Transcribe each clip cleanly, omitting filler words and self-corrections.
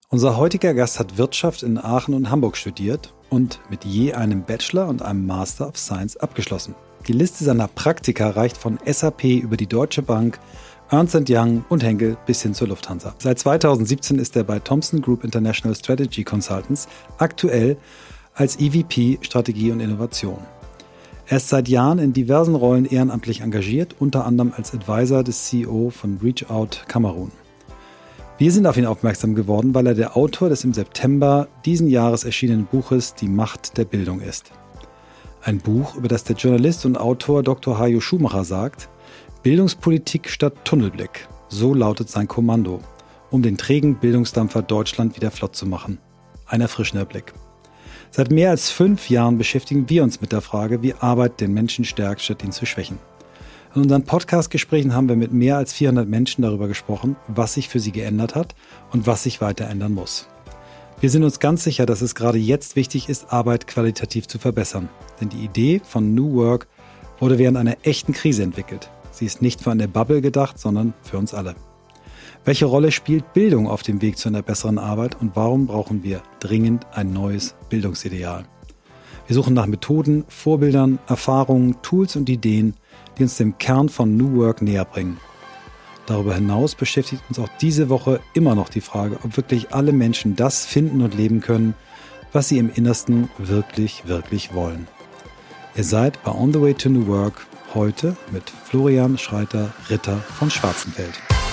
Unser heutiger Gast hat Wirtschaft in Aachen und Hamburg studiert und mit je einem Bachelor und einem Master of Science abgeschlossen. Die Liste seiner Praktika reicht von SAP über die Deutsche Bank, Ernst & Young und Henkel bis hin zur Lufthansa. Seit 2017 ist er bei Thomson Group International Strategy Consultants, aktuell als EVP Strategie und Innovation. Er ist seit Jahren in diversen Rollen ehrenamtlich engagiert, unter anderem als Advisor des CEO von Reach Out Kamerun. Wir sind auf ihn aufmerksam geworden, weil er der Autor des im September diesen Jahres erschienenen Buches Die Macht der Bildung ist. Ein Buch, über das der Journalist und Autor Dr. Hajo Schumacher sagt, Bildungspolitik statt Tunnelblick, so lautet sein Kommando, um den trägen Bildungsdampfer Deutschland wieder flott zu machen. Ein erfrischender Blick. Seit mehr als 5 Jahren beschäftigen wir uns mit der Frage, wie Arbeit den Menschen stärkt, statt ihn zu schwächen. In unseren Podcast-Gesprächen haben wir mit mehr als 400 Menschen darüber gesprochen, was sich für sie geändert hat und was sich weiter ändern muss. Wir sind uns ganz sicher, dass es gerade jetzt wichtig ist, Arbeit qualitativ zu verbessern. Denn die Idee von New Work wurde während einer echten Krise entwickelt. Sie ist nicht für eine Bubble gedacht, sondern für uns alle. Welche Rolle spielt Bildung auf dem Weg zu einer besseren Arbeit und warum brauchen wir dringend ein neues Bildungsideal? Wir suchen nach Methoden, Vorbildern, Erfahrungen, Tools und Ideen, die uns dem Kern von New Work näher bringen. Darüber hinaus beschäftigt uns auch diese Woche immer noch die Frage, ob wirklich alle Menschen das finden und leben können, was sie im Innersten wirklich, wirklich wollen. Ihr seid bei On the Way to New Work heute mit Florian Schreiter-Ritter von Schwarzenfeld.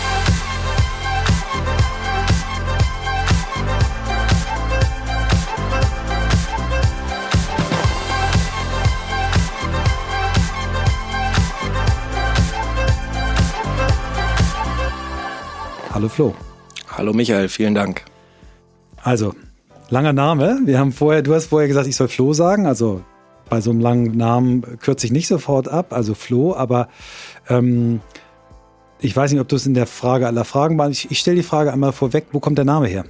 Hallo Flo. Hallo Michael, vielen Dank. Also, langer Name. Du hast vorher gesagt, ich soll Flo sagen. Also bei so einem langen Namen kürze ich nicht sofort ab, also Flo. Aber ich weiß nicht, ob du es in der Frage aller Fragen war. Ich stelle die Frage einmal vorweg, wo kommt der Name her?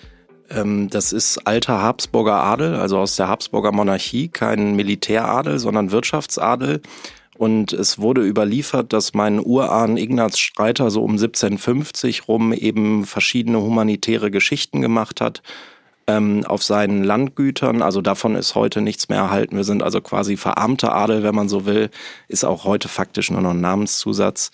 Das ist alter Habsburger Adel, also aus der Habsburger Monarchie, kein Militäradel, sondern Wirtschaftsadel. Und es wurde überliefert, dass mein Urahn Ignaz Schreiter so um 1750 rum eben verschiedene humanitäre Geschichten gemacht hat auf seinen Landgütern. Also davon ist heute nichts mehr erhalten. Wir sind also quasi verarmter Adel, wenn man so will. Ist auch heute faktisch nur noch ein Namenszusatz.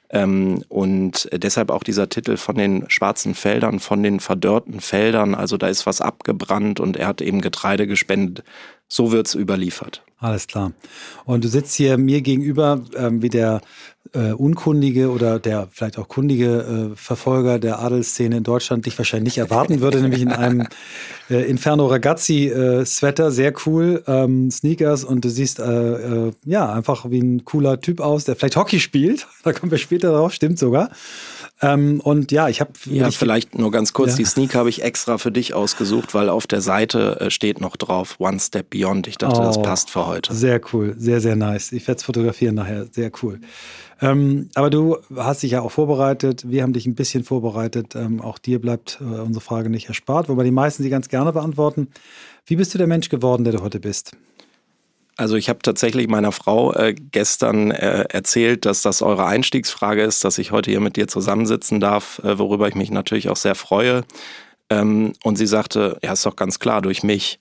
Und deshalb auch dieser Titel von den schwarzen Feldern, von den verdörrten Feldern. Also da ist was abgebrannt und er hat eben Getreide gespendet. So wird's überliefert. Alles klar. Und du sitzt hier mir gegenüber wie der unkundige oder der vielleicht auch kundige Verfolger der Adelsszene in Deutschland dich wahrscheinlich nicht erwarten würde, nämlich in einem Inferno Ragazzi Sweater, sehr cool, Sneakers und du siehst einfach wie ein cooler Typ aus, der vielleicht Hockey spielt. Da kommen wir später drauf, stimmt sogar. Und ja, ich habe... Ja, vielleicht nur ganz kurz, Die Sneaker habe ich extra für dich ausgesucht, weil auf der Seite steht noch drauf, One Step Beyond. Ich dachte, das passt für heute. Sehr cool, sehr, sehr nice. Ich werde es fotografieren nachher, sehr cool. Aber du hast dich ja auch vorbereitet, wir haben dich ein bisschen vorbereitet. Auch dir bleibt unsere Frage nicht erspart, wobei die meisten sie ganz gerne beantworten. Wie bist du der Mensch geworden, der du heute bist? Also ich habe tatsächlich meiner Frau gestern erzählt, dass das eure Einstiegsfrage ist, dass ich heute hier mit dir zusammensitzen darf, worüber ich mich natürlich auch sehr freue. Und sie sagte, ja, ist doch ganz klar, durch mich.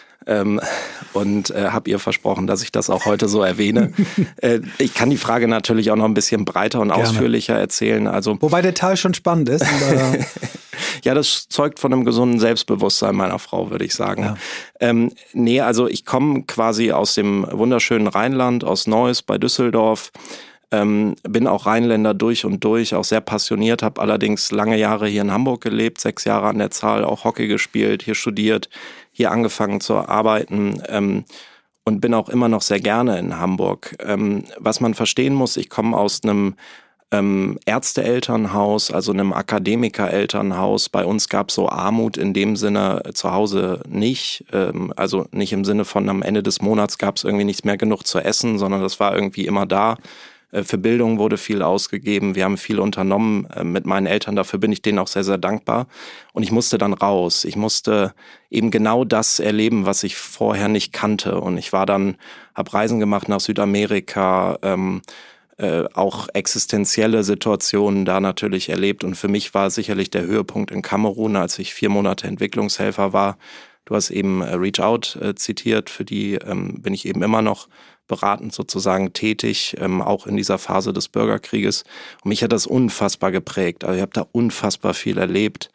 Und habe ihr versprochen, dass ich das auch heute so erwähne. Ich kann die Frage natürlich auch noch ein bisschen breiter und ausführlicher erzählen. Also, wobei der Teil schon spannend ist. Ja, das zeugt von einem gesunden Selbstbewusstsein meiner Frau, würde ich sagen. Ja. Also ich komme quasi aus dem wunderschönen Rheinland, aus Neuss bei Düsseldorf. Bin auch Rheinländer durch und durch, auch sehr passioniert, habe allerdings lange Jahre hier in Hamburg gelebt, 6 Jahre an der Zahl, auch Hockey gespielt, hier studiert, hier angefangen zu arbeiten und bin auch immer noch sehr gerne in Hamburg. Was man verstehen muss, ich komme aus einem Ärzteelternhaus, also einem Akademikerelternhaus. Bei uns gab es so Armut in dem Sinne zu Hause nicht. Also nicht im Sinne von am Ende des Monats gab es irgendwie nichts mehr genug zu essen, sondern das war irgendwie immer da. Für Bildung wurde viel ausgegeben. Wir haben viel unternommen mit meinen Eltern. Dafür bin ich denen auch sehr, sehr dankbar. Und ich musste dann raus. Ich musste eben genau das erleben, was ich vorher nicht kannte. Und ich war dann, habe Reisen gemacht nach Südamerika, auch existenzielle Situationen da natürlich erlebt. Und für mich war sicherlich der Höhepunkt in Kamerun, als ich 4 Monate Entwicklungshelfer war. Du hast eben Reach Out zitiert, für die bin ich eben immer noch beratend sozusagen tätig, auch in dieser Phase des Bürgerkrieges. Und mich hat das unfassbar geprägt. Also ich habe da unfassbar viel erlebt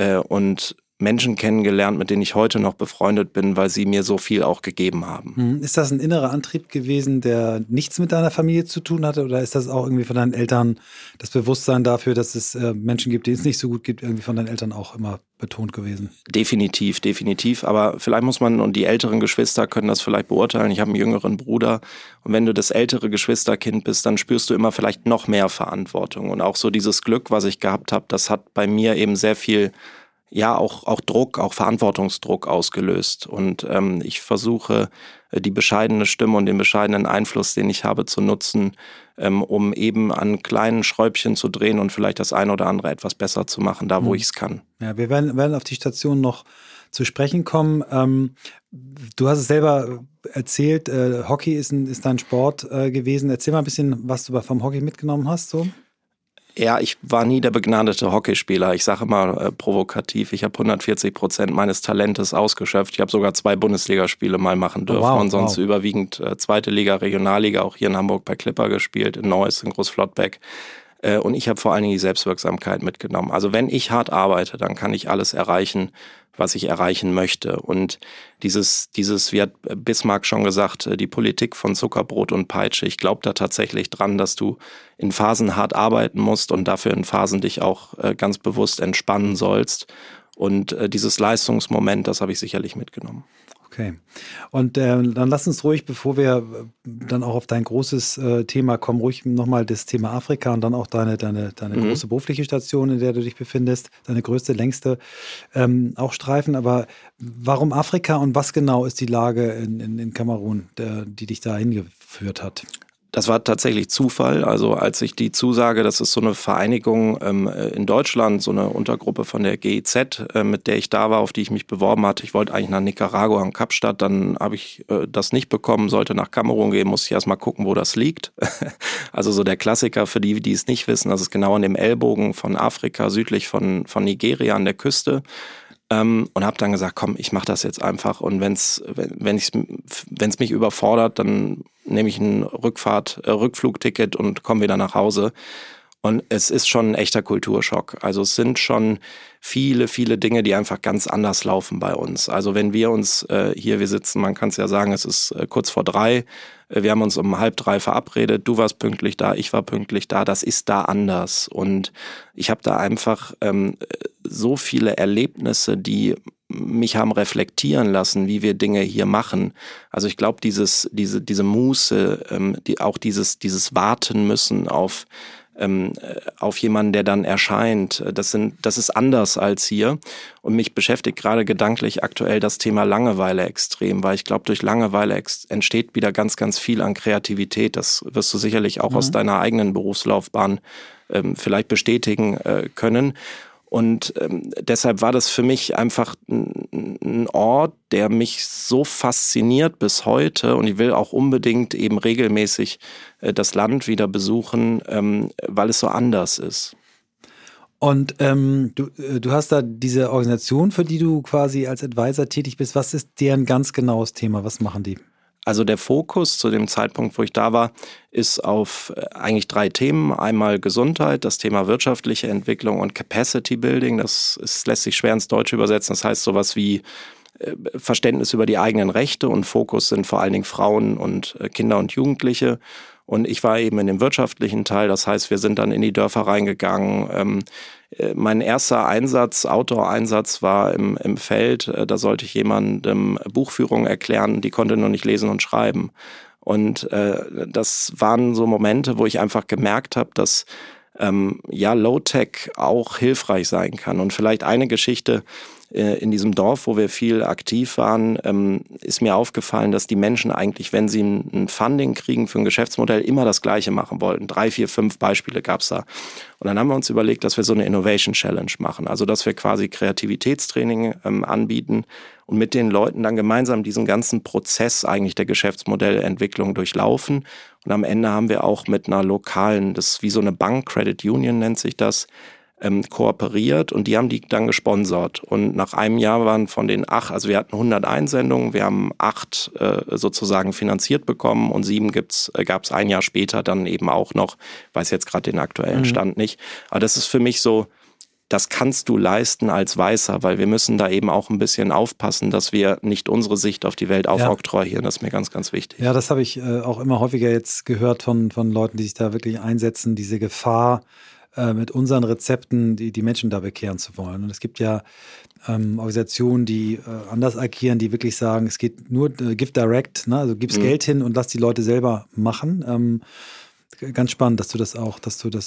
und Menschen kennengelernt, mit denen ich heute noch befreundet bin, weil sie mir so viel auch gegeben haben. Ist das ein innerer Antrieb gewesen, der nichts mit deiner Familie zu tun hatte? Oder ist das auch irgendwie von deinen Eltern das Bewusstsein dafür, dass es Menschen gibt, denen es nicht so gut geht, irgendwie von deinen Eltern auch immer betont gewesen? Definitiv. Aber vielleicht muss man, und die älteren Geschwister können das vielleicht beurteilen, ich habe einen jüngeren Bruder, und wenn du das ältere Geschwisterkind bist, dann spürst du immer vielleicht noch mehr Verantwortung. Und auch so dieses Glück, was ich gehabt habe, das hat bei mir eben sehr viel auch Druck, auch Verantwortungsdruck ausgelöst. Und ich versuche, die bescheidene Stimme und den bescheidenen Einfluss, den ich habe, zu nutzen, um eben an kleinen Schräubchen zu drehen und vielleicht das eine oder andere etwas besser zu machen, da wo ich es kann. Ja, wir werden auf die Station noch zu sprechen kommen. Du hast es selber erzählt, Hockey ist dein Sport gewesen. Erzähl mal ein bisschen, was du vom Hockey mitgenommen hast, so. Ja, ich war nie der begnadete Hockeyspieler. Ich sage immer provokativ, ich habe 140% meines Talentes ausgeschöpft. Ich habe sogar 2 Bundesligaspiele mal machen dürfen und sonst überwiegend zweite Liga, Regionalliga, auch hier in Hamburg bei Clipper gespielt, in Neuss, in Großflottbeck. Und ich habe vor allen Dingen die Selbstwirksamkeit mitgenommen. Also wenn ich hart arbeite, dann kann ich alles erreichen, was ich erreichen möchte. Und dieses, wie hat Bismarck schon gesagt, die Politik von Zuckerbrot und Peitsche, ich glaube da tatsächlich dran, dass du in Phasen hart arbeiten musst und dafür in Phasen dich auch ganz bewusst entspannen sollst. Und dieses Leistungsmoment, das habe ich sicherlich mitgenommen. Okay. Und dann lass uns ruhig, bevor wir dann auch auf dein großes Thema kommen, ruhig nochmal das Thema Afrika und dann auch deine große berufliche Station, in der du dich befindest, deine größte, längste, auch streifen. Aber warum Afrika und was genau ist die Lage in Kamerun, die dich da hingeführt hat? Das war tatsächlich Zufall. Also als ich die Zusage, das ist so eine Vereinigung in Deutschland, so eine Untergruppe von der GIZ, mit der ich da war, auf die ich mich beworben hatte. Ich wollte eigentlich nach Nicaragua und Kapstadt, dann habe ich das nicht bekommen, sollte nach Kamerun gehen, musste ich erstmal gucken, wo das liegt. Also so der Klassiker für die, die es nicht wissen, das ist genau an dem Ellbogen von Afrika, südlich von Nigeria an der Küste. Und habe dann gesagt, komm, ich mache das jetzt einfach und wenn's mich überfordert, dann nehme ich ein Rückflugticket und komme wieder nach Hause. Und es ist schon ein echter Kulturschock. Also es sind schon viele, viele Dinge, die einfach ganz anders laufen bei uns. Also wenn wir uns hier, wir sitzen, man kann es ja sagen, es ist kurz vor 3, wir haben uns um 2:30 verabredet, du warst pünktlich da, ich war pünktlich da, das ist da anders. Und ich habe da einfach so viele Erlebnisse, die mich haben reflektieren lassen, wie wir Dinge hier machen. Also ich glaube, diese Muße, auch dieses Warten müssen auf jemanden, der dann erscheint. Das ist anders als hier. Und mich beschäftigt gerade gedanklich aktuell das Thema Langeweile extrem, weil ich glaube, durch Langeweile entsteht wieder ganz, ganz viel an Kreativität. Das wirst du sicherlich auch aus deiner eigenen Berufslaufbahn vielleicht bestätigen können. Und deshalb war das für mich einfach ein Ort, der mich so fasziniert bis heute. Und ich will auch unbedingt eben regelmäßig das Land wieder besuchen, weil es so anders ist. Und du hast da diese Organisation, für die du quasi als Advisor tätig bist. Was ist deren ganz genaues Thema? Was machen die? Also der Fokus zu dem Zeitpunkt, wo ich da war, ist auf eigentlich 3 Themen. Einmal Gesundheit, das Thema wirtschaftliche Entwicklung und Capacity Building. Das lässt sich schwer ins Deutsche übersetzen. Das heißt sowas wie Verständnis über die eigenen Rechte und Fokus sind vor allen Dingen Frauen und Kinder und Jugendliche. Und ich war eben in dem wirtschaftlichen Teil, das heißt, wir sind dann in die Dörfer reingegangen. Mein erster Outdoor-Einsatz war im Feld. Da sollte ich jemandem Buchführung erklären, die konnte nur nicht lesen und schreiben. Und das waren so Momente, wo ich einfach gemerkt habe, dass Low-Tech auch hilfreich sein kann. Und vielleicht eine Geschichte, in diesem Dorf, wo wir viel aktiv waren, ist mir aufgefallen, dass die Menschen eigentlich, wenn sie ein Funding kriegen für ein Geschäftsmodell, immer das Gleiche machen wollten. 3, 4, 5 Beispiele gab's da. Und dann haben wir uns überlegt, dass wir so eine Innovation Challenge machen. Also, dass wir quasi Kreativitätstraining anbieten und mit den Leuten dann gemeinsam diesen ganzen Prozess eigentlich der Geschäftsmodellentwicklung durchlaufen. Und am Ende haben wir auch mit einer lokalen, das ist wie so eine Bank, Credit Union nennt sich das, kooperiert und die haben die dann gesponsert. Und nach einem Jahr waren von den 8, also wir hatten 100 Einsendungen, wir haben 8 sozusagen finanziert bekommen und 7 gab es ein Jahr später dann eben auch noch, weiß jetzt gerade den aktuellen Stand nicht. Aber das ist für mich so, das kannst du leisten als Weißer, weil wir müssen da eben auch ein bisschen aufpassen, dass wir nicht unsere Sicht auf die Welt aufoktroyieren. Das ist mir ganz, ganz wichtig. Ja, das habe ich auch immer häufiger jetzt gehört von Leuten, die sich da wirklich einsetzen, diese Gefahr, mit unseren Rezepten die Menschen da bekehren zu wollen. Und es gibt ja Organisationen, die anders agieren, die wirklich sagen, es geht nur give direct, ne? Also gib's Geld hin und lass die Leute selber machen. Ganz spannend, dass du das auch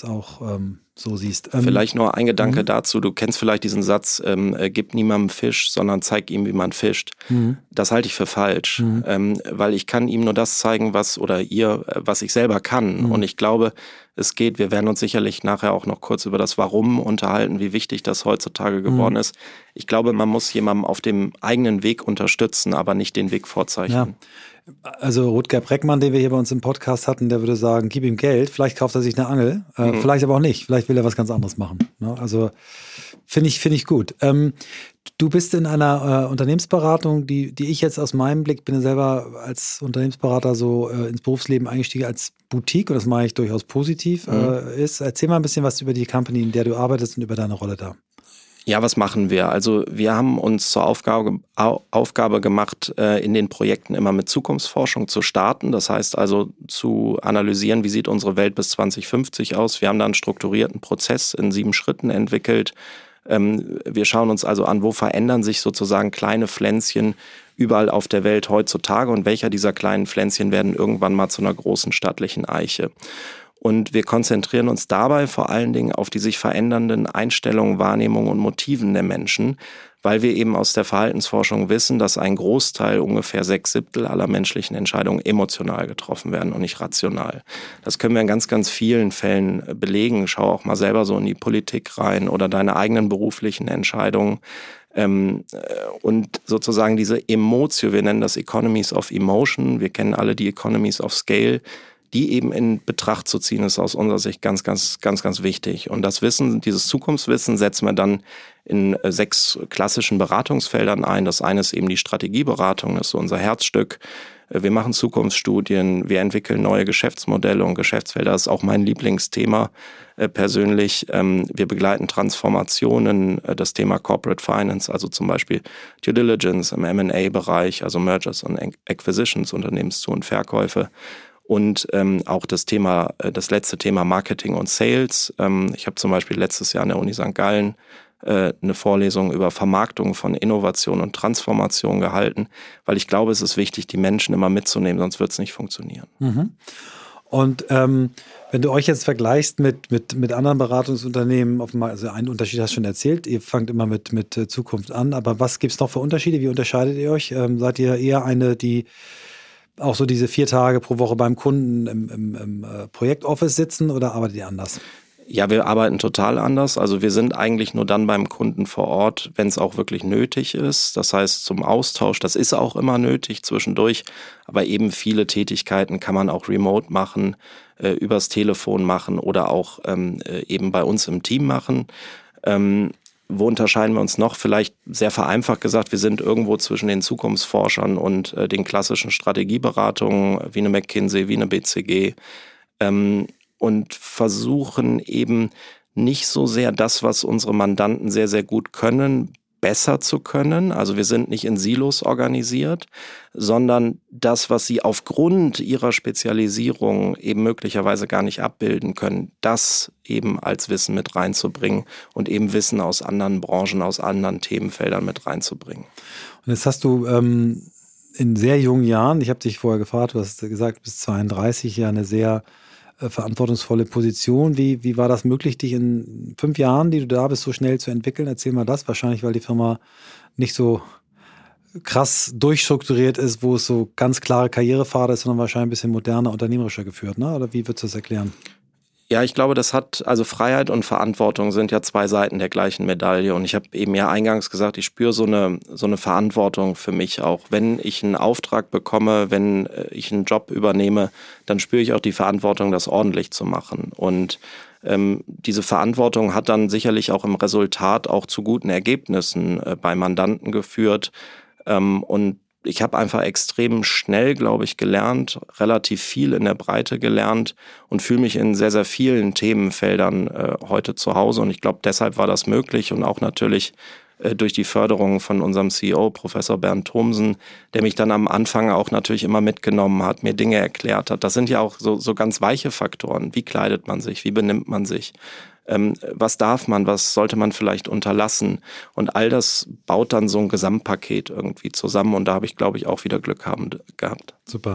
so siehst. Vielleicht nur ein Gedanke dazu. Du kennst vielleicht diesen Satz, gib niemandem Fisch, sondern zeig ihm, wie man fischt. Das halte ich für falsch, weil ich kann ihm nur das zeigen, was ich selber kann. Und ich glaube, es geht, wir werden uns sicherlich nachher auch noch kurz über das Warum unterhalten, wie wichtig das heutzutage geworden ist. Ich glaube, man muss jemandem auf dem eigenen Weg unterstützen, aber nicht den Weg vorzeichnen. Ja. Also Rutger Breckmann, den wir hier bei uns im Podcast hatten, der würde sagen, gib ihm Geld, vielleicht kauft er sich eine Angel, vielleicht aber auch nicht, vielleicht will er was ganz anderes machen. Ne? Also finde ich gut. Du bist in einer Unternehmensberatung, die ich jetzt aus meinem Blick, bin ja selber als Unternehmensberater so ins Berufsleben eingestiegen als Boutique, und das mache ich durchaus positiv, ist. Erzähl mal ein bisschen was über die Company, in der du arbeitest und über deine Rolle da. Ja, was machen wir? Also wir haben uns zur Aufgabe gemacht, in den Projekten immer mit Zukunftsforschung zu starten. Das heißt also zu analysieren, wie sieht unsere Welt bis 2050 aus. Wir haben da einen strukturierten Prozess in 7 Schritten entwickelt. Wir schauen uns also an, wo verändern sich sozusagen kleine Pflänzchen überall auf der Welt heutzutage und welcher dieser kleinen Pflänzchen werden irgendwann mal zu einer großen stattlichen Eiche. Und wir konzentrieren uns dabei vor allen Dingen auf die sich verändernden Einstellungen, Wahrnehmungen und Motiven der Menschen, weil wir eben aus der Verhaltensforschung wissen, dass ein Großteil, ungefähr 6/7 aller menschlichen Entscheidungen emotional getroffen werden und nicht rational. Das können wir in ganz, ganz vielen Fällen belegen. Schau auch mal selber so in die Politik rein oder deine eigenen beruflichen Entscheidungen. Und sozusagen diese Emotio, wir nennen das Economies of Emotion, wir kennen alle die Economies of Scale, die eben in Betracht zu ziehen, ist aus unserer Sicht ganz, ganz, ganz, ganz wichtig. Und das Wissen, dieses Zukunftswissen setzen wir dann in 6 klassischen Beratungsfeldern ein. Das eine ist eben die Strategieberatung, das ist so unser Herzstück. Wir machen Zukunftsstudien, wir entwickeln neue Geschäftsmodelle und Geschäftsfelder. Das ist auch mein Lieblingsthema persönlich. Wir begleiten Transformationen, das Thema Corporate Finance, also zum Beispiel Due Diligence im M&A-Bereich, also Mergers und Acquisitions, Unternehmenszu- und Verkäufe. Und auch das letzte Thema Marketing und Sales. Ich habe zum Beispiel letztes Jahr an der Uni St. Gallen eine Vorlesung über Vermarktung von Innovation und Transformation gehalten, weil ich glaube, es ist wichtig, die Menschen immer mitzunehmen, sonst wird es nicht funktionieren. Und wenn du euch jetzt vergleichst mit anderen Beratungsunternehmen, also einen Unterschied hast du schon erzählt, ihr fangt immer mit Zukunft an, aber was gibt es noch für Unterschiede? Wie unterscheidet ihr euch? Seid ihr eher eine, die auch so diese 4 Tage pro Woche beim Kunden im Projektoffice sitzen, oder arbeitet ihr anders? Ja, wir arbeiten total anders. Also wir sind eigentlich nur dann beim Kunden vor Ort, wenn es auch wirklich nötig ist. Das heißt zum Austausch, das ist auch immer nötig zwischendurch, aber eben viele Tätigkeiten kann man auch remote machen, übers Telefon machen oder auch eben bei uns im Team machen. Wo unterscheiden wir uns noch? Vielleicht sehr vereinfacht gesagt, wir sind irgendwo zwischen den Zukunftsforschern und den klassischen Strategieberatungen wie eine McKinsey, wie eine BCG und versuchen eben nicht so sehr das, was unsere Mandanten sehr, sehr gut können, besser zu können. Also wir sind nicht in Silos organisiert, sondern das, was sie aufgrund ihrer Spezialisierung eben möglicherweise gar nicht abbilden können, das eben als Wissen mit reinzubringen und eben Wissen aus anderen Branchen, aus anderen Themenfeldern mit reinzubringen. Und jetzt hast du in sehr jungen Jahren, ich habe dich vorher gefragt, du hast gesagt, bis 32 ja eine sehr verantwortungsvolle Position. Wie war das möglich, dich in 5 Jahren, die du da bist, so schnell zu entwickeln? Erzähl mal das. Wahrscheinlich, weil die Firma nicht so krass durchstrukturiert ist, wo es so ganz klare Karrierepfade ist, sondern wahrscheinlich ein bisschen moderner, unternehmerischer geführt, ne? Oder wie würdest du das erklären? Ja, ich glaube, also Freiheit und Verantwortung sind ja 2 Seiten der gleichen Medaille. Und ich habe eben ja eingangs gesagt, ich spüre so eine Verantwortung für mich auch. Wenn ich einen Auftrag bekomme, wenn ich einen Job übernehme, dann spüre ich auch die Verantwortung, das ordentlich zu machen. Und diese Verantwortung hat dann sicherlich auch im Resultat auch zu guten Ergebnissen bei Mandanten geführt. Und ich habe einfach extrem schnell, glaube ich, gelernt, relativ viel in der Breite gelernt und fühle mich in sehr, sehr vielen Themenfeldern heute zu Hause. Und ich glaube, deshalb war das möglich und auch natürlich durch die Förderung von unserem CEO, Professor Bernd Thomsen, der mich dann am Anfang auch natürlich immer mitgenommen hat, mir Dinge erklärt hat. Das sind ja auch so ganz weiche Faktoren. Wie kleidet man sich? Wie benimmt man sich? Was darf man, was sollte man vielleicht unterlassen? Und all das baut dann so ein Gesamtpaket irgendwie zusammen und da habe ich, glaube ich, auch wieder Glück gehabt. Super.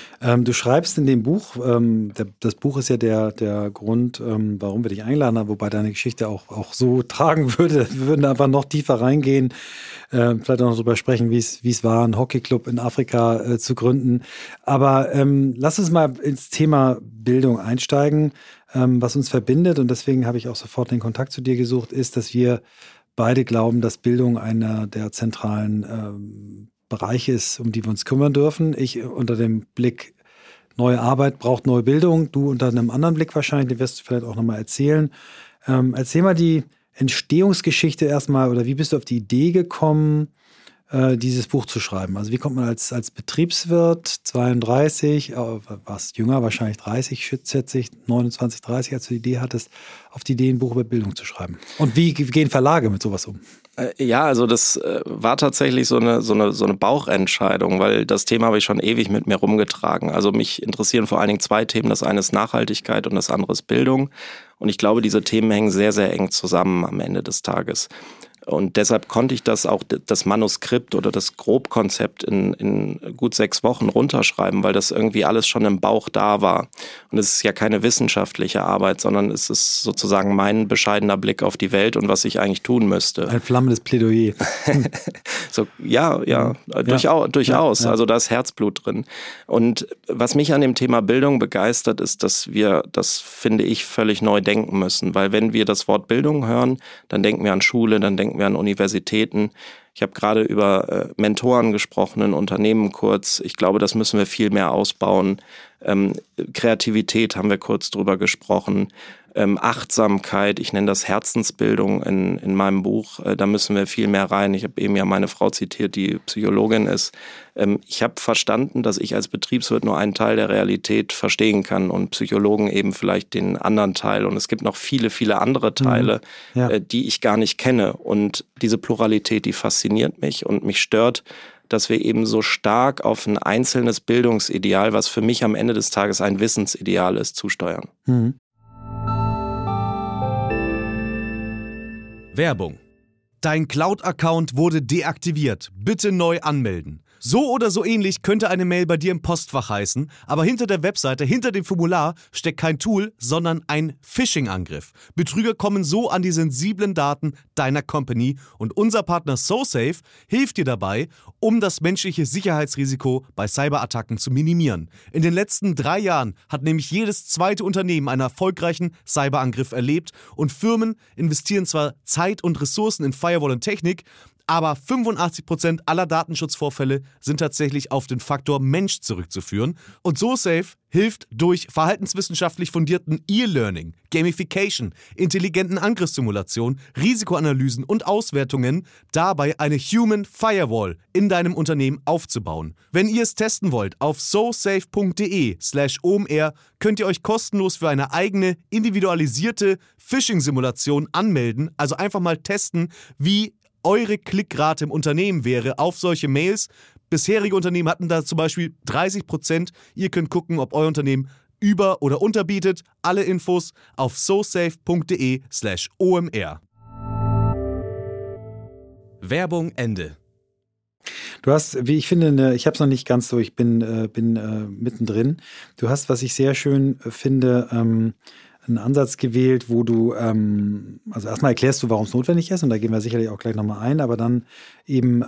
Du schreibst in dem Buch, das Buch ist ja der Grund, warum wir dich eingeladen haben, wobei deine Geschichte auch so tragen würde. Wir würden einfach noch tiefer reingehen, vielleicht auch noch darüber sprechen, wie es war, einen Hockeyclub in Afrika zu gründen. Aber lass uns mal ins Thema Bildung einsteigen. Was uns verbindet, und deswegen habe ich auch sofort den Kontakt zu dir gesucht, ist, dass wir beide glauben, dass Bildung einer der zentralen Bereiche ist, um die wir uns kümmern dürfen. Ich unter dem Blick, neue Arbeit braucht neue Bildung. Du unter einem anderen Blick wahrscheinlich, den wirst du vielleicht auch nochmal erzählen. Erzähl mal die Entstehungsgeschichte erstmal, oder wie bist du auf die Idee gekommen, dieses Buch zu schreiben? Also wie kommt man als Betriebswirt, 32, warst jünger, wahrscheinlich 30, schätze ich, 29, 30, als du die Idee hattest, auf die Idee, ein Buch über Bildung zu schreiben? Und wie gehen Verlage mit sowas um? Ja, also das war tatsächlich so eine Bauchentscheidung, weil das Thema habe ich schon ewig mit mir rumgetragen. Also mich interessieren vor allen Dingen 2 Themen. Das eine ist Nachhaltigkeit und das andere ist Bildung. Und ich glaube, diese Themen hängen sehr, sehr eng zusammen am Ende des Tages. Und deshalb konnte ich das Manuskript oder das Grobkonzept in gut 6 Wochen runterschreiben, weil das irgendwie alles schon im Bauch da war. Und es ist ja keine wissenschaftliche Arbeit, sondern es ist sozusagen mein bescheidener Blick auf die Welt und was ich eigentlich tun müsste. Ein flammendes Plädoyer. Durchaus. Ja. Also da ist Herzblut drin. Und was mich an dem Thema Bildung begeistert, ist, dass wir das, finde ich, völlig neu denken müssen. Weil wenn wir das Wort Bildung hören, dann denken wir an Schule, dann denken wir an Universitäten. Ich habe gerade über Mentoren gesprochen in Unternehmen kurz. Ich glaube, das müssen wir viel mehr ausbauen. Kreativität haben wir kurz drüber gesprochen. Achtsamkeit, ich nenne das Herzensbildung in meinem Buch. Da müssen wir viel mehr rein. Ich habe eben ja meine Frau zitiert, die Psychologin ist. Ich habe verstanden, dass ich als Betriebswirt nur einen Teil der Realität verstehen kann und Psychologen eben vielleicht den anderen Teil. Und es gibt noch viele, viele andere Teile, die ich gar nicht kenne. Und diese Pluralität, die fasziniert mich und mich stört, dass wir eben so stark auf ein einzelnes Bildungsideal, was für mich am Ende des Tages ein Wissensideal ist, zusteuern. Mhm. Werbung. Dein Cloud-Account wurde deaktiviert. Bitte neu anmelden. So oder so ähnlich könnte eine Mail bei dir im Postfach heißen, aber hinter der Webseite, hinter dem Formular steckt kein Tool, sondern ein Phishing-Angriff. Betrüger kommen so an die sensiblen Daten deiner Company und unser Partner SoSafe hilft dir dabei, um das menschliche Sicherheitsrisiko bei Cyberattacken zu minimieren. In den letzten 3 Jahren hat nämlich jedes 2. Unternehmen einen erfolgreichen Cyberangriff erlebt und Firmen investieren zwar Zeit und Ressourcen in Firewall und Technik, aber 85% aller Datenschutzvorfälle sind tatsächlich auf den Faktor Mensch zurückzuführen. Und SoSafe hilft durch verhaltenswissenschaftlich fundierten E-Learning, Gamification, intelligenten Angriffssimulationen, Risikoanalysen und Auswertungen dabei eine Human Firewall in deinem Unternehmen aufzubauen. Wenn ihr es testen wollt, auf sosafe.de/omr könnt ihr euch kostenlos für eine eigene individualisierte Phishing-Simulation anmelden. Also einfach mal testen, wie eure Klickrate im Unternehmen wäre auf solche Mails. Bisherige Unternehmen hatten da zum Beispiel 30%. Ihr könnt gucken, ob euer Unternehmen über- oder unterbietet. Alle Infos auf sosafe.de/omr. Werbung Ende. Du hast, wie ich finde, ich habe es noch nicht ganz so, ich bin mittendrin. Du hast, was ich sehr schön finde, einen Ansatz gewählt, wo du, also erstmal erklärst du, warum es notwendig ist, und da gehen wir sicherlich auch gleich nochmal ein, aber dann eben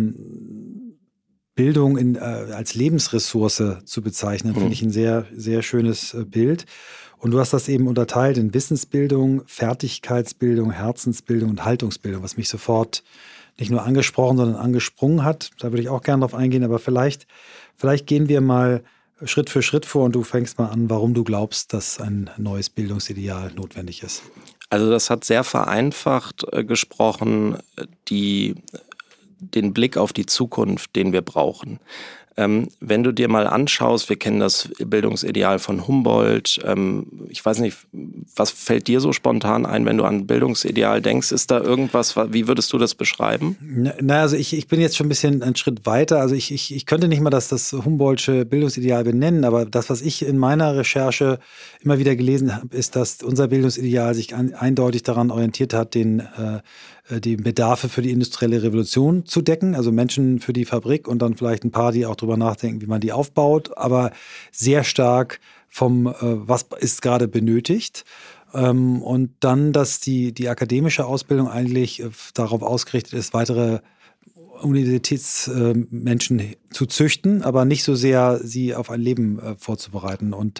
Bildung als Lebensressource zu bezeichnen, finde ich ein sehr, sehr schönes Bild. Und du hast das eben unterteilt in Wissensbildung, Fertigkeitsbildung, Herzensbildung und Haltungsbildung, was mich sofort nicht nur angesprochen, sondern angesprungen hat. Da würde ich auch gerne drauf eingehen, aber vielleicht gehen wir mal Schritt für Schritt vor und du fängst mal an, warum du glaubst, dass ein neues Bildungsideal notwendig ist. Also das hat sehr vereinfacht gesprochen, den Blick auf die Zukunft, den wir brauchen. Wenn du dir mal anschaust, wir kennen das Bildungsideal von Humboldt. Ich weiß nicht, was fällt dir so spontan ein, wenn du an Bildungsideal denkst? Ist da irgendwas, wie würdest du das beschreiben? Na, also ich bin jetzt schon ein bisschen einen Schritt weiter. Also ich könnte nicht mal das Humboldtsche Bildungsideal benennen, aber das, was ich in meiner Recherche immer wieder gelesen habe, ist, dass unser Bildungsideal sich eindeutig daran orientiert hat, die Bedarfe für die industrielle Revolution zu decken, also Menschen für die Fabrik und dann vielleicht ein paar, die auch drüber nachdenken, wie man die aufbaut, aber sehr stark vom, was ist gerade benötigt. Und dann, dass die akademische Ausbildung eigentlich darauf ausgerichtet ist, weitere Universitätsmenschen zu züchten, aber nicht so sehr sie auf ein Leben vorzubereiten. Und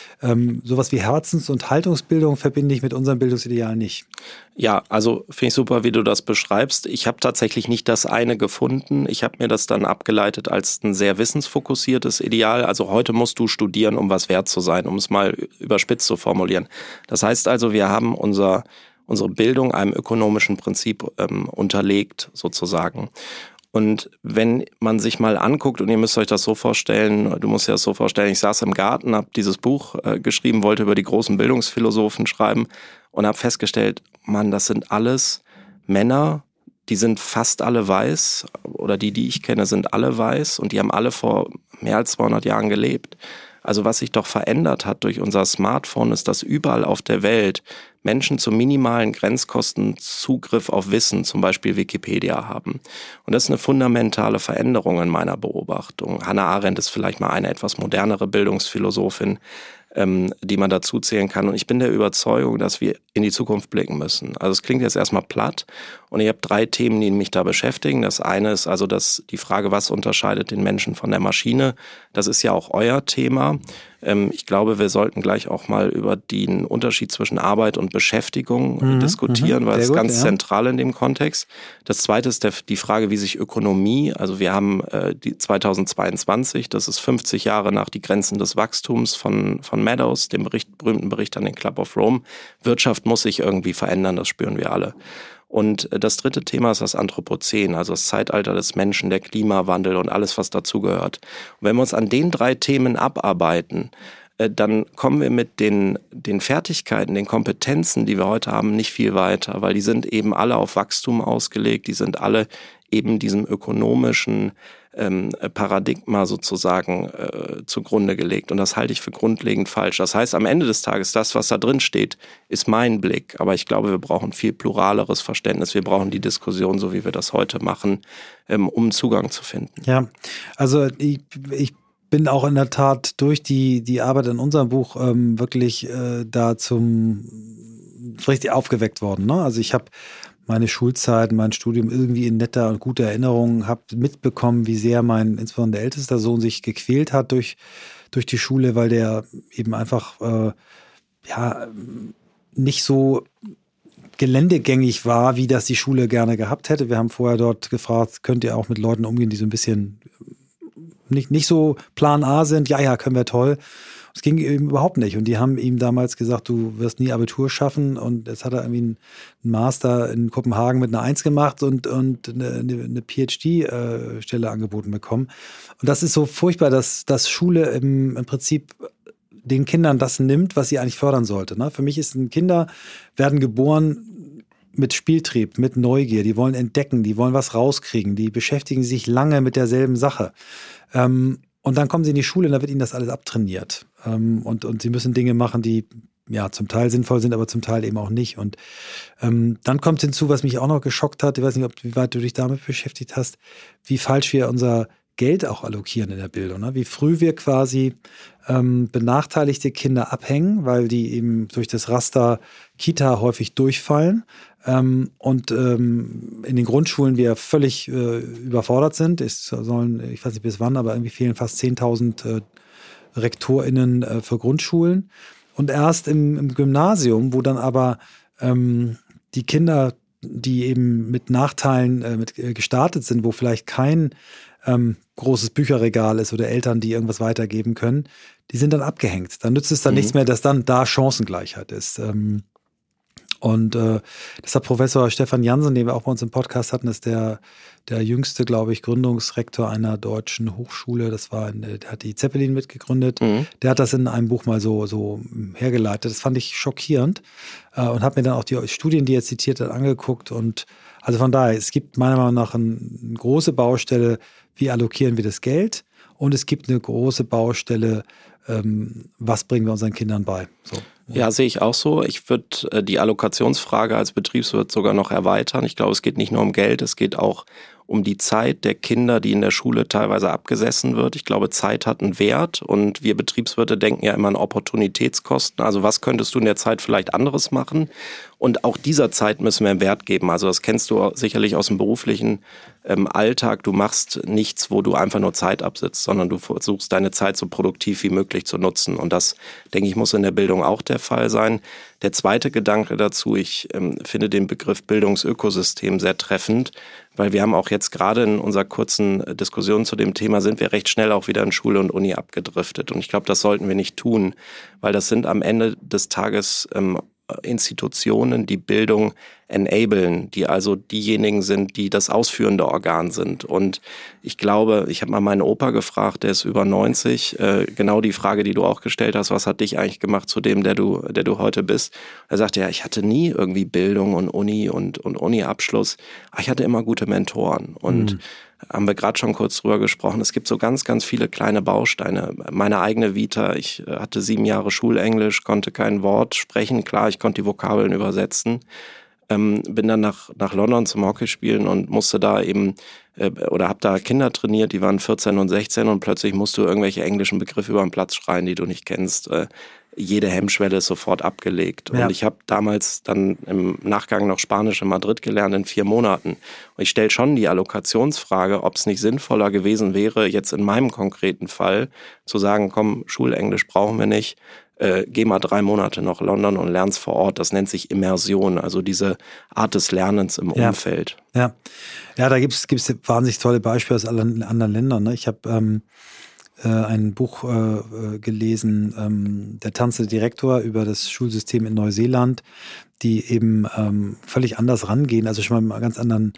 sowas wie Herzens- und Haltungsbildung verbinde ich mit unserem Bildungsideal nicht. Ja, also finde ich super, wie du das beschreibst. Ich habe tatsächlich nicht das eine gefunden. Ich habe mir das dann abgeleitet als ein sehr wissensfokussiertes Ideal. Also heute musst du studieren, um was wert zu sein, um es mal überspitzt zu formulieren. Das heißt also, wir haben unsere Bildung einem ökonomischen Prinzip unterlegt, sozusagen. Und wenn man sich mal anguckt, und ihr müsst euch das so vorstellen, du musst dir das so vorstellen, ich saß im Garten, habe dieses Buch geschrieben, wollte über die großen Bildungsphilosophen schreiben und habe festgestellt, Mann, das sind alles Männer, die sind fast alle weiß, oder die ich kenne, sind alle weiß, und die haben alle vor mehr als 200 Jahren gelebt. Also was sich doch verändert hat durch unser Smartphone, ist, dass überall auf der Welt Menschen zu minimalen Grenzkosten Zugriff auf Wissen, zum Beispiel Wikipedia, haben. Und das ist eine fundamentale Veränderung in meiner Beobachtung. Hannah Arendt ist vielleicht mal eine etwas modernere Bildungsphilosophin, die man dazu zählen kann. Und ich bin der Überzeugung, dass wir in die Zukunft blicken müssen. Also es klingt jetzt erstmal platt und ich habe 3 Themen, die mich da beschäftigen. Das eine ist also die Frage, was unterscheidet den Menschen von der Maschine? Das ist ja auch euer Thema. Ich glaube, wir sollten gleich auch mal über den Unterschied zwischen Arbeit und Beschäftigung diskutieren, weil es ganz zentral in dem Kontext. Das zweite ist die Frage, wie sich Ökonomie, also wir haben die 2022, das ist 50 Jahre nach die Grenzen des Wachstums von Meadows, dem berühmten Bericht an den Club of Rome. Wirtschaft muss sich irgendwie verändern, das spüren wir alle. Und das dritte Thema ist das Anthropozän, also das Zeitalter des Menschen, der Klimawandel und alles, was dazugehört. Und wenn wir uns an den 3 Themen abarbeiten, dann kommen wir mit den Fertigkeiten, den Kompetenzen, die wir heute haben, nicht viel weiter, weil die sind eben alle auf Wachstum ausgelegt, die sind alle eben diesem ökonomischen Paradigma sozusagen zugrunde gelegt. Und das halte ich für grundlegend falsch. Das heißt, am Ende des Tages, das, was da drin steht, ist mein Blick. Aber ich glaube, wir brauchen viel pluraleres Verständnis. Wir brauchen die Diskussion, so wie wir das heute machen, um Zugang zu finden. Ja, also ich bin auch in der Tat durch die Arbeit in unserem Buch wirklich da richtig aufgeweckt worden. Ne? Also ich habe meine Schulzeit, mein Studium irgendwie in netter und guter Erinnerung, habe mitbekommen, wie sehr mein insbesondere ältester Sohn sich gequält hat durch die Schule, weil der eben einfach nicht so geländegängig war, wie das die Schule gerne gehabt hätte. Wir haben vorher dort gefragt, könnt ihr auch mit Leuten umgehen, die so ein bisschen nicht so Plan A sind? Ja, können wir toll. Es ging eben überhaupt nicht. Und die haben ihm damals gesagt, du wirst nie Abitur schaffen. Und jetzt hat er irgendwie einen Master in Kopenhagen mit einer 1 gemacht und eine PhD-Stelle angeboten bekommen. Und das ist so furchtbar, dass Schule im Prinzip den Kindern das nimmt, was sie eigentlich fördern sollte. Ne? Für mich Kinder werden geboren mit Spieltrieb, mit Neugier. Die wollen entdecken, die wollen was rauskriegen. Die beschäftigen sich lange mit derselben Sache. Und dann kommen sie in die Schule und da wird ihnen das alles abtrainiert. Und sie müssen Dinge machen, die ja zum Teil sinnvoll sind, aber zum Teil eben auch nicht. Und dann kommt hinzu, was mich auch noch geschockt hat, ich weiß nicht, wie weit du dich damit beschäftigt hast, wie falsch wir unser Geld auch allokieren in der Bildung. Ne? Wie früh wir quasi benachteiligte Kinder abhängen, weil die eben durch das Raster Kita häufig durchfallen. Und in den Grundschulen wir völlig überfordert sind. Ich weiß nicht bis wann, aber irgendwie fehlen fast 10.000 RektorInnen für Grundschulen. Und erst im Gymnasium, wo dann aber die Kinder, die eben mit Nachteilen gestartet sind, wo vielleicht kein großes Bücherregal ist oder Eltern, die irgendwas weitergeben können, die sind dann abgehängt. Dann nützt es dann nichts mehr, dass dann da Chancengleichheit ist. Und das hat Professor Stefan Jansen, den wir auch bei uns im Podcast hatten, ist der jüngste, glaube ich, Gründungsrektor einer deutschen Hochschule. Der hat die Zeppelin mitgegründet. Der hat das in einem Buch mal so hergeleitet. Das fand ich schockierend und habe mir dann auch die Studien, die er zitiert hat, angeguckt. Und also von daher, es gibt meiner Meinung nach eine große Baustelle, wie allokieren wir das Geld? Und es gibt eine große Baustelle, was bringen wir unseren Kindern bei? So. Ja, sehe ich auch so. Ich würde die Allokationsfrage als Betriebswirt sogar noch erweitern. Ich glaube, es geht nicht nur um Geld, es geht auch um die Zeit der Kinder, die in der Schule teilweise abgesessen wird. Ich glaube, Zeit hat einen Wert und wir Betriebswirte denken ja immer an Opportunitätskosten. Also was könntest du in der Zeit vielleicht anderes machen? Und auch dieser Zeit müssen wir einen Wert geben. Also das kennst du sicherlich aus dem beruflichen Alltag. Du machst nichts, wo du einfach nur Zeit absitzt, sondern du versuchst deine Zeit so produktiv wie möglich zu nutzen. Und das, denke ich, muss in der Bildung auch der Fall sein. Der zweite Gedanke dazu, ich finde den Begriff Bildungsökosystem sehr treffend, weil wir haben auch jetzt gerade in unserer kurzen Diskussion zu dem Thema sind wir recht schnell auch wieder in Schule und Uni abgedriftet. Und ich glaube, das sollten wir nicht tun, weil das sind am Ende des Tages Institutionen, die Bildung enablen, die also diejenigen sind, die das ausführende Organ sind. Und ich glaube, ich habe mal meinen Opa gefragt, der ist über 90, genau die Frage, die du auch gestellt hast, was hat dich eigentlich gemacht zu dem, der du heute bist? Er sagte, ja, ich hatte nie irgendwie Bildung und Uni und Uni-Abschluss, aber ich hatte immer gute Mentoren. Und haben wir gerade schon kurz drüber gesprochen. Es gibt so ganz, ganz viele kleine Bausteine. Meine eigene Vita, ich hatte 7 Jahre Schulenglisch, konnte kein Wort sprechen. Klar, ich konnte die Vokabeln übersetzen. Bin dann nach London zum Hockeyspielen und musste da eben, oder habe da Kinder trainiert, die waren 14 und 16 und plötzlich musst du irgendwelche englischen Begriffe über den Platz schreien, die du nicht kennst. Jede Hemmschwelle ist sofort abgelegt. Ja. Und ich habe damals dann im Nachgang noch Spanisch in Madrid gelernt in 4 Monaten. Und ich stelle schon die Allokationsfrage, ob es nicht sinnvoller gewesen wäre, jetzt in meinem konkreten Fall zu sagen, komm, Schulenglisch brauchen wir nicht, geh mal 3 Monate nach London und lernst vor Ort. Das nennt sich Immersion, also diese Art des Lernens im Umfeld. Ja, da gibt's wahnsinnig tolle Beispiele aus anderen Ländern. Ne? Ich habe ein Buch gelesen, Der tanzende Direktor über das Schulsystem in Neuseeland, die eben völlig anders rangehen, also schon mal mit einem ganz anderen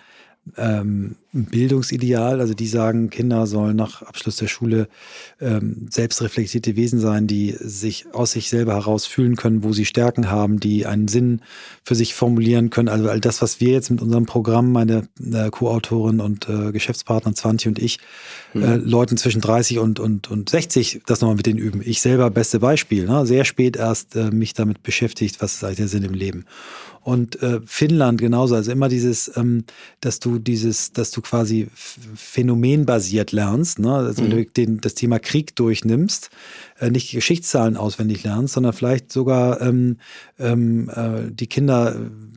Bildungsideal. Also die sagen, Kinder sollen nach Abschluss der Schule selbstreflektierte Wesen sein, die sich aus sich selber heraus fühlen können, wo sie Stärken haben, die einen Sinn für sich formulieren können. Also all das, was wir jetzt mit unserem Programm, meine Co-Autorin und Geschäftspartner Zwanti und ich, Leuten zwischen 30 und 60, das nochmal mit denen üben. Ich selber, beste Beispiel, ne? Sehr spät erst mich damit beschäftigt, was ist eigentlich der Sinn im Leben. Und Finnland genauso, also immer dieses, dass du quasi phänomenbasiert lernst, ne? Also wenn du das Thema Krieg durchnimmst, nicht Geschichtszahlen auswendig lernst, sondern vielleicht sogar die Kinder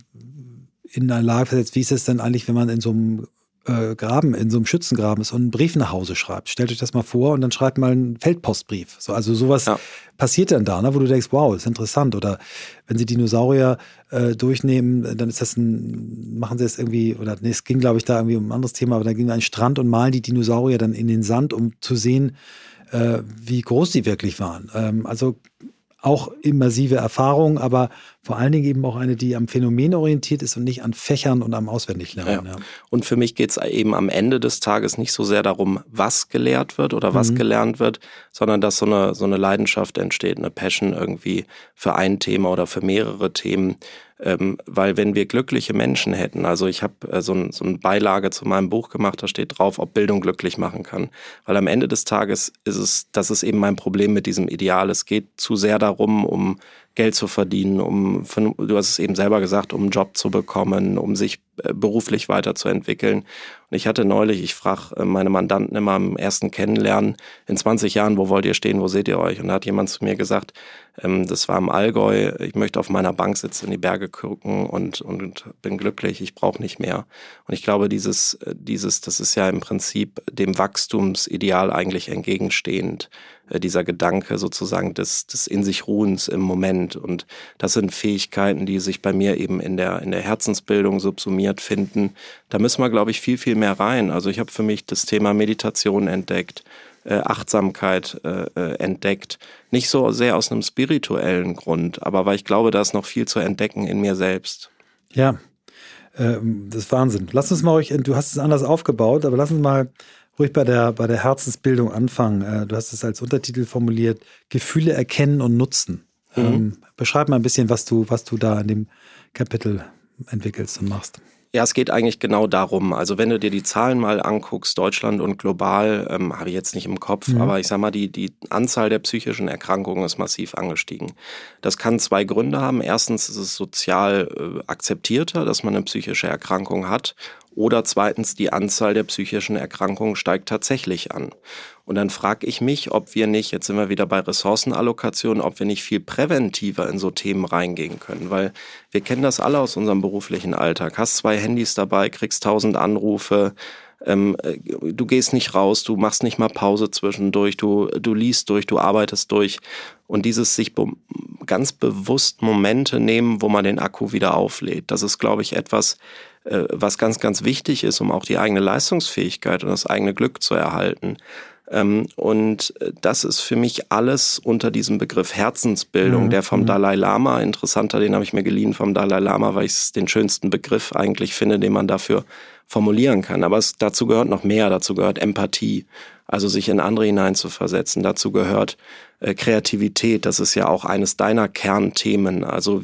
in eine Lage versetzt, wie ist es denn eigentlich, wenn man in so einem Graben, in so einem Schützengraben ist und einen Brief nach Hause schreibt. Stellt euch das mal vor und dann schreibt mal einen Feldpostbrief. So, also sowas passiert dann da, ne, wo du denkst, wow, das ist interessant. Oder wenn sie Dinosaurier durchnehmen, dann ist das machen sie es irgendwie, oder nee, es ging, glaube ich, da irgendwie um ein anderes Thema, aber da ging ein Strand und malen die Dinosaurier dann in den Sand, um zu sehen, wie groß die wirklich waren. Also auch immersive Erfahrung, aber vor allen Dingen eben auch eine, die am Phänomen orientiert ist und nicht an Fächern und am Auswendiglernen. Ja. Und für mich geht es eben am Ende des Tages nicht so sehr darum, was gelehrt wird oder was gelernt wird, sondern dass so eine Leidenschaft entsteht, eine Passion irgendwie für ein Thema oder für mehrere Themen. Weil wenn wir glückliche Menschen hätten, also ich habe so eine Beilage zu meinem Buch gemacht, da steht drauf, ob Bildung glücklich machen kann. Weil am Ende des Tages das ist eben mein Problem mit diesem Ideal. Es geht zu sehr darum, um Geld zu verdienen, du hast es eben selber gesagt, um einen Job zu bekommen, um sich beruflich weiterzuentwickeln. Und ich hatte neulich, ich frage meine Mandanten immer am ersten Kennenlernen, in 20 Jahren, wo wollt ihr stehen, wo seht ihr euch? Und da hat jemand zu mir gesagt, das war im Allgäu, ich möchte auf meiner Bank sitzen, in die Berge gucken und bin glücklich, ich brauche nicht mehr. Und ich glaube, das ist ja im Prinzip dem Wachstumsideal eigentlich entgegenstehend, dieser Gedanke sozusagen des in sich Ruhens im Moment. Und das sind Fähigkeiten, die sich bei mir eben in der Herzensbildung subsumiert finden. Da müssen wir, glaube ich, viel, viel mehr rein. Also ich habe für mich das Thema Meditation entdeckt, Achtsamkeit entdeckt. Nicht so sehr aus einem spirituellen Grund, aber weil ich glaube, da ist noch viel zu entdecken in mir selbst. Ja, das ist Wahnsinn. Lass uns mal ruhig, du hast es anders aufgebaut, aber lass uns mal ruhig bei der Herzensbildung anfangen. Du hast es als Untertitel formuliert, Gefühle erkennen und nutzen. Beschreib mal ein bisschen, was du da in dem Kapitel entwickelst und machst. Ja, es geht eigentlich genau darum. Also wenn du dir die Zahlen mal anguckst, Deutschland und global, habe ich jetzt nicht im Kopf, aber ich sag mal, die Anzahl der psychischen Erkrankungen ist massiv angestiegen. Das kann zwei Gründe haben. Erstens ist es sozial akzeptierter, dass man eine psychische Erkrankung hat. Oder zweitens, die Anzahl der psychischen Erkrankungen steigt tatsächlich an. Und dann frage ich mich, ob wir nicht, jetzt sind wir wieder bei Ressourcenallokation, ob wir nicht viel präventiver in so Themen reingehen können. Weil wir kennen das alle aus unserem beruflichen Alltag. Hast 2 Handys dabei, kriegst 1000 Anrufe, du gehst nicht raus, du machst nicht mal Pause zwischendurch, du liest durch, du arbeitest durch. Und dieses sich ganz bewusst Momente nehmen, wo man den Akku wieder auflädt, das ist, glaube ich, etwas, was ganz, ganz wichtig ist, um auch die eigene Leistungsfähigkeit und das eigene Glück zu erhalten. Und das ist für mich alles unter diesem Begriff Herzensbildung, der vom Dalai Lama, interessanter, den habe ich mir geliehen vom Dalai Lama, weil ich es den schönsten Begriff eigentlich finde, den man dafür formulieren kann. Aber dazu gehört noch mehr, dazu gehört Empathie, also sich in andere hineinzuversetzen. Dazu gehört Kreativität, das ist ja auch eines deiner Kernthemen. Also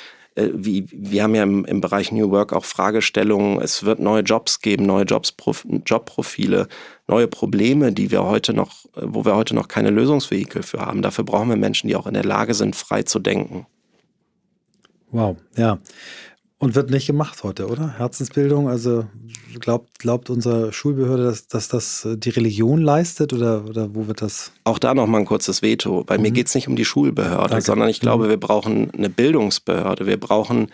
wir haben ja im Bereich New Work auch Fragestellungen, es wird neue Jobs geben, neue Jobprofile, neue Probleme, wo wir heute noch keine Lösungsvehikel für haben. Dafür brauchen wir Menschen, die auch in der Lage sind, frei zu denken. Wow, ja. Und wird nicht gemacht heute, oder? Herzensbildung, also glaubt unsere Schulbehörde, dass das die Religion leistet oder wo wird das? Auch da noch mal ein kurzes Veto. Bei mir geht es nicht um die Schulbehörde, sondern ich glaube, wir brauchen eine Bildungsbehörde, wir brauchen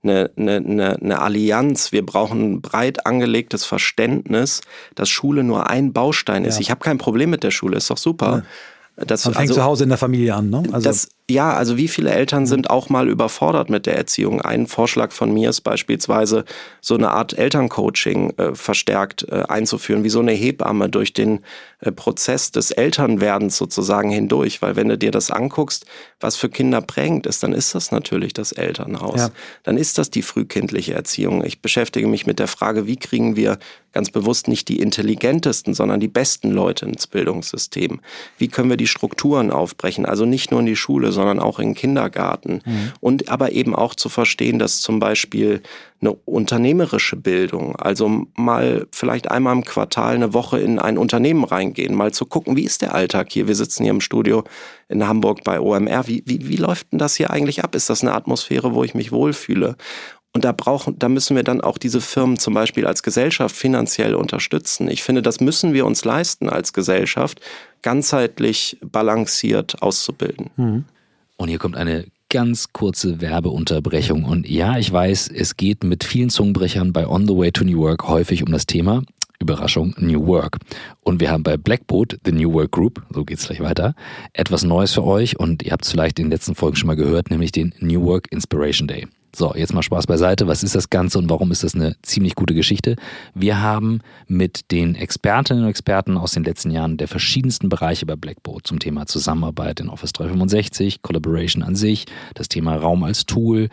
eine Allianz, wir brauchen ein breit angelegtes Verständnis, dass Schule nur ein Baustein ist. Ich habe kein Problem mit der Schule, ist doch super. Ja. Man fängt zu Hause in der Familie an, ne? Also wie viele Eltern sind auch mal überfordert mit der Erziehung? Ein Vorschlag von mir ist beispielsweise, so eine Art Elterncoaching verstärkt einzuführen, wie so eine Hebamme durch den Prozess des Elternwerdens sozusagen hindurch. Weil wenn du dir das anguckst, was für Kinder prägend ist, dann ist das natürlich das Elternhaus. Ja. Dann ist das die frühkindliche Erziehung. Ich beschäftige mich mit der Frage, wie kriegen wir ganz bewusst nicht die intelligentesten, sondern die besten Leute ins Bildungssystem? Wie können wir die Strukturen aufbrechen? Also nicht nur in die Schule, sondern auch in den Kindergarten. Und aber eben auch zu verstehen, dass zum Beispiel eine unternehmerische Bildung, also mal vielleicht einmal im Quartal eine Woche in ein Unternehmen reingehen, mal zu gucken, wie ist der Alltag hier? Wir sitzen hier im Studio in Hamburg bei OMR. Wie läuft denn das hier eigentlich ab? Ist das eine Atmosphäre, wo ich mich wohlfühle? Und da müssen wir dann auch diese Firmen zum Beispiel als Gesellschaft finanziell unterstützen. Ich finde, das müssen wir uns leisten als Gesellschaft, ganzheitlich balanciert auszubilden. Und hier kommt eine ganz kurze Werbeunterbrechung. Und ja, ich weiß, es geht mit vielen Zungenbrechern bei On the Way to New Work häufig um das Thema, Überraschung, New Work. Und wir haben bei Blackboard, The New Work Group, so geht's gleich weiter, etwas Neues für euch. Und ihr habt es vielleicht in den letzten Folgen schon mal gehört, nämlich den New Work Inspiration Day. So, jetzt mal Spaß beiseite. Was ist das Ganze und warum ist das eine ziemlich gute Geschichte? Wir haben mit den Expertinnen und Experten aus den letzten Jahren der verschiedensten Bereiche bei Blackboard zum Thema Zusammenarbeit in Office 365, Collaboration an sich, das Thema Raum als Tool,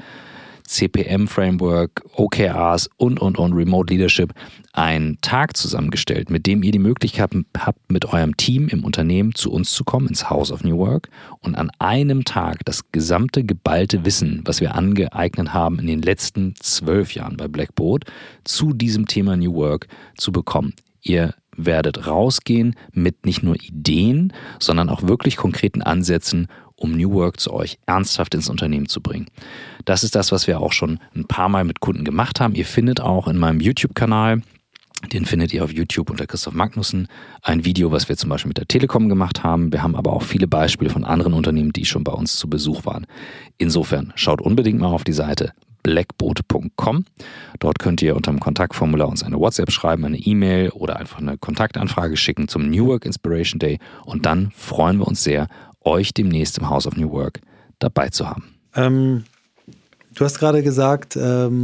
CPM-Framework, OKRs und Remote Leadership einen Tag zusammengestellt, mit dem ihr die Möglichkeit habt, mit eurem Team im Unternehmen zu uns zu kommen, ins House of New Work und an einem Tag das gesamte geballte Wissen, was wir angeeignet haben in den letzten 12 Jahren bei Blackboard, zu diesem Thema New Work zu bekommen. Ihr werdet rausgehen mit nicht nur Ideen, sondern auch wirklich konkreten Ansätzen, um New Work zu euch ernsthaft ins Unternehmen zu bringen. Das ist das, was wir auch schon ein paar Mal mit Kunden gemacht haben. Ihr findet auch in meinem YouTube-Kanal, den findet ihr auf YouTube unter Christoph Magnussen, ein Video, was wir zum Beispiel mit der Telekom gemacht haben. Wir haben aber auch viele Beispiele von anderen Unternehmen, die schon bei uns zu Besuch waren. Insofern schaut unbedingt mal auf die Seite blackboat.com. Dort könnt ihr unter dem Kontaktformular uns eine WhatsApp schreiben, eine E-Mail oder einfach eine Kontaktanfrage schicken zum New Work Inspiration Day. Und dann freuen wir uns sehr, euch demnächst im House of New Work dabei zu haben. Du hast gerade gesagt,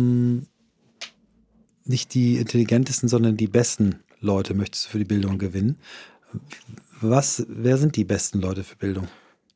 nicht die intelligentesten, sondern die besten Leute möchtest du für die Bildung gewinnen. Wer sind die besten Leute für Bildung?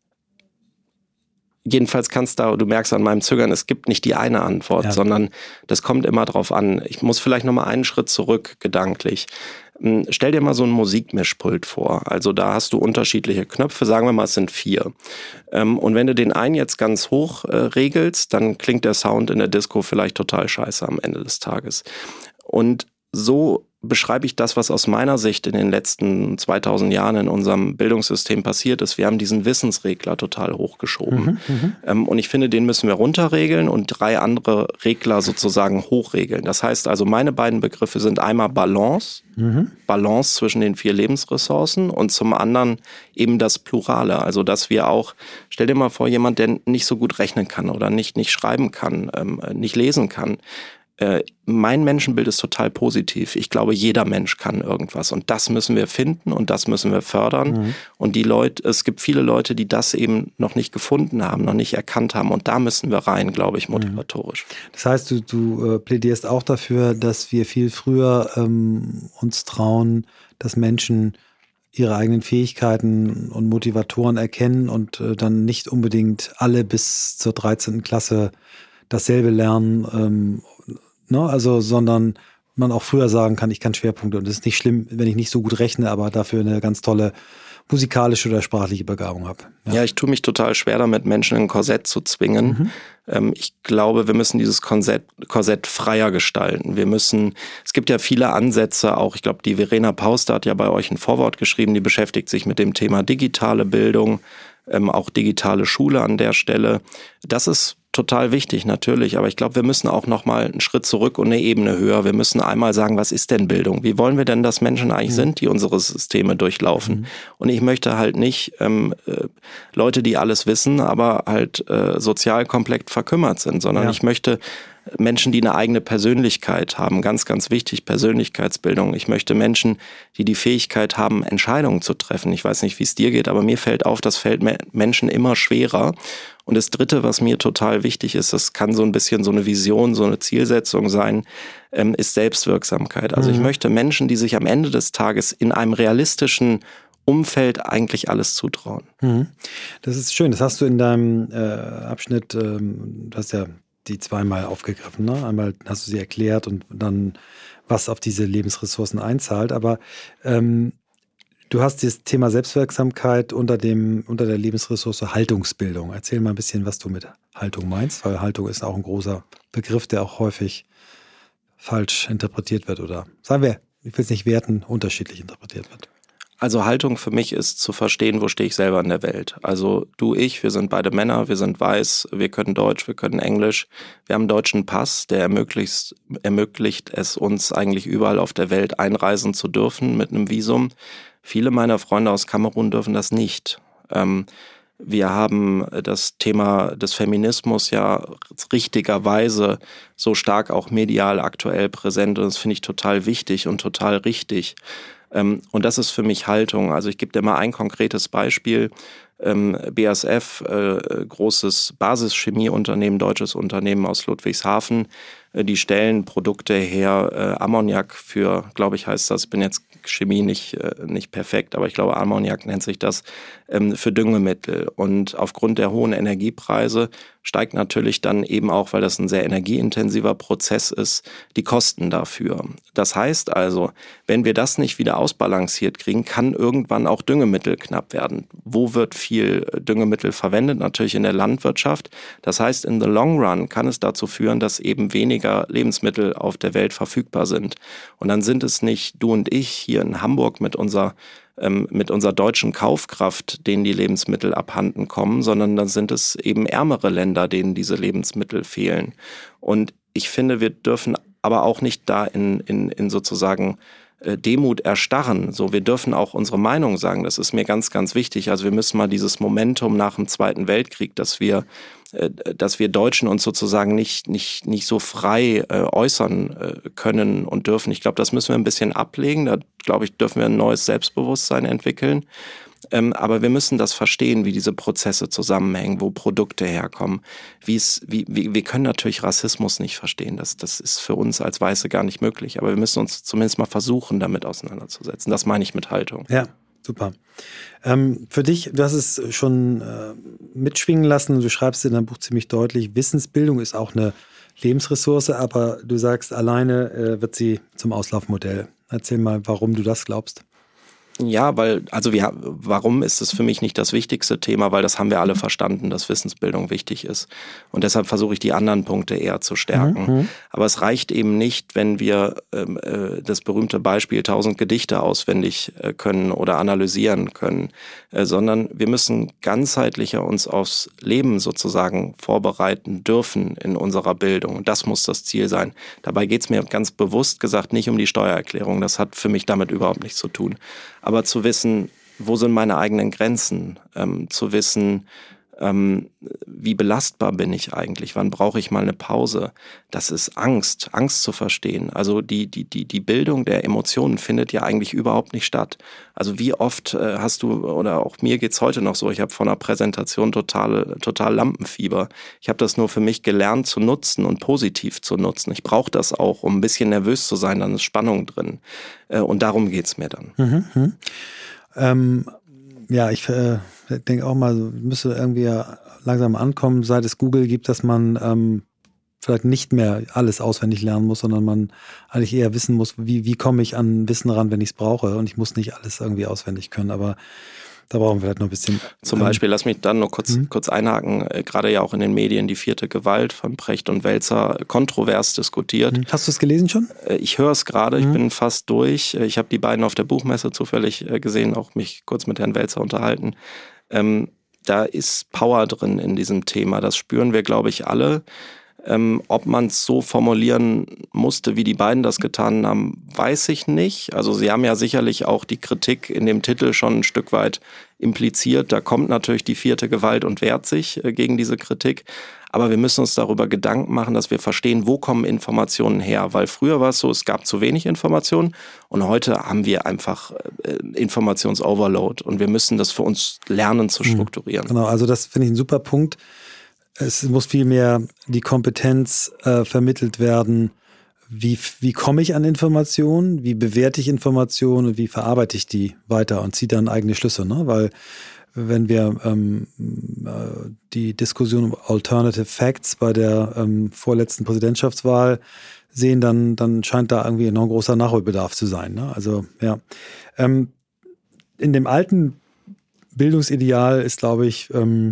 Jedenfalls du merkst an meinem Zögern, es gibt nicht die eine Antwort, sondern das kommt immer drauf an. Ich muss vielleicht nochmal einen Schritt zurück, gedanklich. Stell dir mal so ein Musikmischpult vor. Also da hast du unterschiedliche Knöpfe, sagen wir mal, es sind 4. Und wenn du den einen jetzt ganz hoch regelst, dann klingt der Sound in der Disco vielleicht total scheiße am Ende des Tages. Und so beschreibe ich das, was aus meiner Sicht in den letzten 2000 Jahren in unserem Bildungssystem passiert ist. Wir haben diesen Wissensregler total hochgeschoben. Und ich finde, den müssen wir runterregeln und 3 andere Regler sozusagen hochregeln. Das heißt also, meine beiden Begriffe sind einmal Balance, Balance zwischen den 4 Lebensressourcen und zum anderen eben das Plurale. Also, dass wir auch, stell dir mal vor, jemand, der nicht so gut rechnen kann oder nicht schreiben kann, nicht lesen kann. Mein Menschenbild ist total positiv. Ich glaube, jeder Mensch kann irgendwas und das müssen wir finden und das müssen wir fördern. Und es gibt viele Leute, die das eben noch nicht gefunden haben, noch nicht erkannt haben und da müssen wir rein, glaube ich, motivatorisch. Das heißt, du plädierst auch dafür, dass wir viel früher uns trauen, dass Menschen ihre eigenen Fähigkeiten und Motivatoren erkennen und dann nicht unbedingt alle bis zur 13. Klasse dasselbe lernen, sondern man auch früher sagen kann, ich kann Schwerpunkte und es ist nicht schlimm, wenn ich nicht so gut rechne, aber dafür eine ganz tolle musikalische oder sprachliche Begabung habe. Ja, ich tue mich total schwer damit, Menschen in ein Korsett zu zwingen. Ich glaube, wir müssen dieses Korsett freier gestalten. Es gibt ja viele Ansätze, auch ich glaube, die Verena Pauster hat ja bei euch ein Vorwort geschrieben, die beschäftigt sich mit dem Thema digitale Bildung, auch digitale Schule an der Stelle. Das ist total wichtig, natürlich, aber ich glaube, wir müssen auch nochmal einen Schritt zurück und eine Ebene höher. Wir müssen einmal sagen, was ist denn Bildung? Wie wollen wir denn, dass Menschen eigentlich sind, die unsere Systeme durchlaufen? Und ich möchte halt nicht Leute, die alles wissen, aber halt sozial komplett verkümmert sind, sondern ich möchte Menschen, die eine eigene Persönlichkeit haben, ganz, ganz wichtig, Persönlichkeitsbildung. Ich möchte Menschen, die die Fähigkeit haben, Entscheidungen zu treffen. Ich weiß nicht, wie es dir geht, aber mir fällt auf, das fällt Menschen immer schwerer. Und das Dritte, was mir total wichtig ist, das kann so ein bisschen so eine Vision, so eine Zielsetzung sein, ist Selbstwirksamkeit. Also ich möchte Menschen, die sich am Ende des Tages in einem realistischen Umfeld eigentlich alles zutrauen. Das ist schön. Das hast du in deinem Abschnitt, du hast ja die 2-mal aufgegriffen, ne? Einmal hast du sie erklärt und dann, was auf diese Lebensressourcen einzahlt. Aber du hast das Thema Selbstwirksamkeit unter der Lebensressource Haltungsbildung. Erzähl mal ein bisschen, was du mit Haltung meinst, weil Haltung ist auch ein großer Begriff, der auch häufig falsch interpretiert wird oder, sagen wir, ich will es nicht werten, unterschiedlich interpretiert wird. Also Haltung für mich ist zu verstehen, wo stehe ich selber in der Welt. Also du, ich, wir sind beide Männer, wir sind weiß, wir können Deutsch, wir können Englisch. Wir haben einen deutschen Pass, der ermöglicht es uns eigentlich überall auf der Welt einreisen zu dürfen mit einem Visum. Viele meiner Freunde aus Kamerun dürfen das nicht. Wir haben das Thema des Feminismus ja richtigerweise so stark auch medial aktuell präsent und das finde ich total wichtig und total richtig. Und das ist für mich Haltung. Also ich gebe dir mal ein konkretes Beispiel. BASF, großes Basischemieunternehmen, deutsches Unternehmen aus Ludwigshafen, die stellen Produkte her, Ammoniak für, glaube ich heißt das, bin jetzt Chemie nicht perfekt, aber ich glaube Ammoniak nennt sich das, für Düngemittel. Und aufgrund der hohen Energiepreise steigt natürlich dann eben auch, weil das ein sehr energieintensiver Prozess ist, die Kosten dafür. Das heißt also, wenn wir das nicht wieder ausbalanciert kriegen, kann irgendwann auch Düngemittel knapp werden. Wo wird viel viel Düngemittel verwendet, natürlich in der Landwirtschaft. Das heißt, in the long run kann es dazu führen, dass eben weniger Lebensmittel auf der Welt verfügbar sind. Und dann sind es nicht du und ich hier in Hamburg mit unserer deutschen Kaufkraft, denen die Lebensmittel abhanden kommen, sondern dann sind es eben ärmere Länder, denen diese Lebensmittel fehlen. Und ich finde, wir dürfen aber auch nicht da in sozusagen Demut erstarren. So, wir dürfen auch unsere Meinung sagen. Das ist mir ganz, ganz wichtig. Also wir müssen mal dieses Momentum nach dem Zweiten Weltkrieg, dass wir Deutschen uns sozusagen nicht so frei äußern können und dürfen. Ich glaube, das müssen wir ein bisschen ablegen. Da, glaube ich, dürfen wir ein neues Selbstbewusstsein entwickeln. Aber wir müssen das verstehen, wie diese Prozesse zusammenhängen, wo Produkte herkommen. Wir können natürlich Rassismus nicht verstehen. Das ist für uns als Weiße gar nicht möglich. Aber wir müssen uns zumindest mal versuchen, damit auseinanderzusetzen. Das meine ich mit Haltung. Ja, super. Für dich, du hast es schon mitschwingen lassen. Du schreibst in deinem Buch ziemlich deutlich, Wissensbildung ist auch eine Lebensressource, aber du sagst, alleine wird sie zum Auslaufmodell. Erzähl mal, warum du das glaubst. Ja, warum ist es für mich nicht das wichtigste Thema? Weil das haben wir alle verstanden, dass Wissensbildung wichtig ist. Und deshalb versuche ich die anderen Punkte eher zu stärken. Mhm. Aber es reicht eben nicht, wenn wir das berühmte Beispiel 1000 Gedichte auswendig können oder analysieren können, sondern wir müssen ganzheitlicher uns aufs Leben sozusagen vorbereiten dürfen in unserer Bildung. Und das muss das Ziel sein. Dabei geht es mir ganz bewusst gesagt nicht um die Steuererklärung. Das hat für mich damit überhaupt nichts zu tun. Aber zu wissen, wo sind meine eigenen Grenzen, zu wissen, wie belastbar bin ich eigentlich, wann brauche ich mal eine Pause, das ist Angst zu verstehen. Also die Bildung der Emotionen findet ja eigentlich überhaupt nicht statt. Also wie oft hast du, oder auch mir geht's heute noch so, ich habe vor einer Präsentation total Lampenfieber. Ich habe das nur für mich gelernt zu nutzen und positiv zu nutzen. Ich brauche das auch, um ein bisschen nervös zu sein, dann ist Spannung drin. Und darum geht's mir dann. Ja, ich denke auch mal, müsste irgendwie langsam ankommen, seit es Google gibt, dass man vielleicht nicht mehr alles auswendig lernen muss, sondern man eigentlich eher wissen muss, wie komme ich an Wissen ran, wenn ich es brauche. Und ich muss nicht alles irgendwie auswendig können, aber da brauchen wir vielleicht noch ein bisschen. Zum Beispiel, lass mich dann noch kurz einhaken, gerade ja auch in den Medien die 4. Gewalt von Precht und Wälzer kontrovers diskutiert. Hast du es gelesen schon? Ich höre es gerade, ich bin fast durch. Ich habe die beiden auf der Buchmesse zufällig gesehen, auch mich kurz mit Herrn Wälzer unterhalten. Da ist Power drin in diesem Thema, das spüren wir, glaube ich, alle. Ob man es so formulieren musste, wie die beiden das getan haben, weiß ich nicht. Also sie haben ja sicherlich auch die Kritik in dem Titel schon ein Stück weit impliziert. Da kommt natürlich die 4. Gewalt und wehrt sich gegen diese Kritik. Aber wir müssen uns darüber Gedanken machen, dass wir verstehen, wo kommen Informationen her. Weil früher war es so, es gab zu wenig Informationen und heute haben wir einfach Informationsoverload und wir müssen das für uns lernen zu strukturieren. Genau, also das finde ich ein super Punkt. Es muss vielmehr die Kompetenz vermittelt werden, wie komme ich an Informationen, wie bewerte ich Informationen und wie verarbeite ich die weiter und ziehe dann eigene Schlüsse. Ne? Weil wenn wir die Diskussion um Alternative Facts bei der vorletzten Präsidentschaftswahl sehen, dann scheint da irgendwie noch ein großer Nachholbedarf zu sein. Ne? Also ja, in dem alten Bildungsideal ist, glaube ich,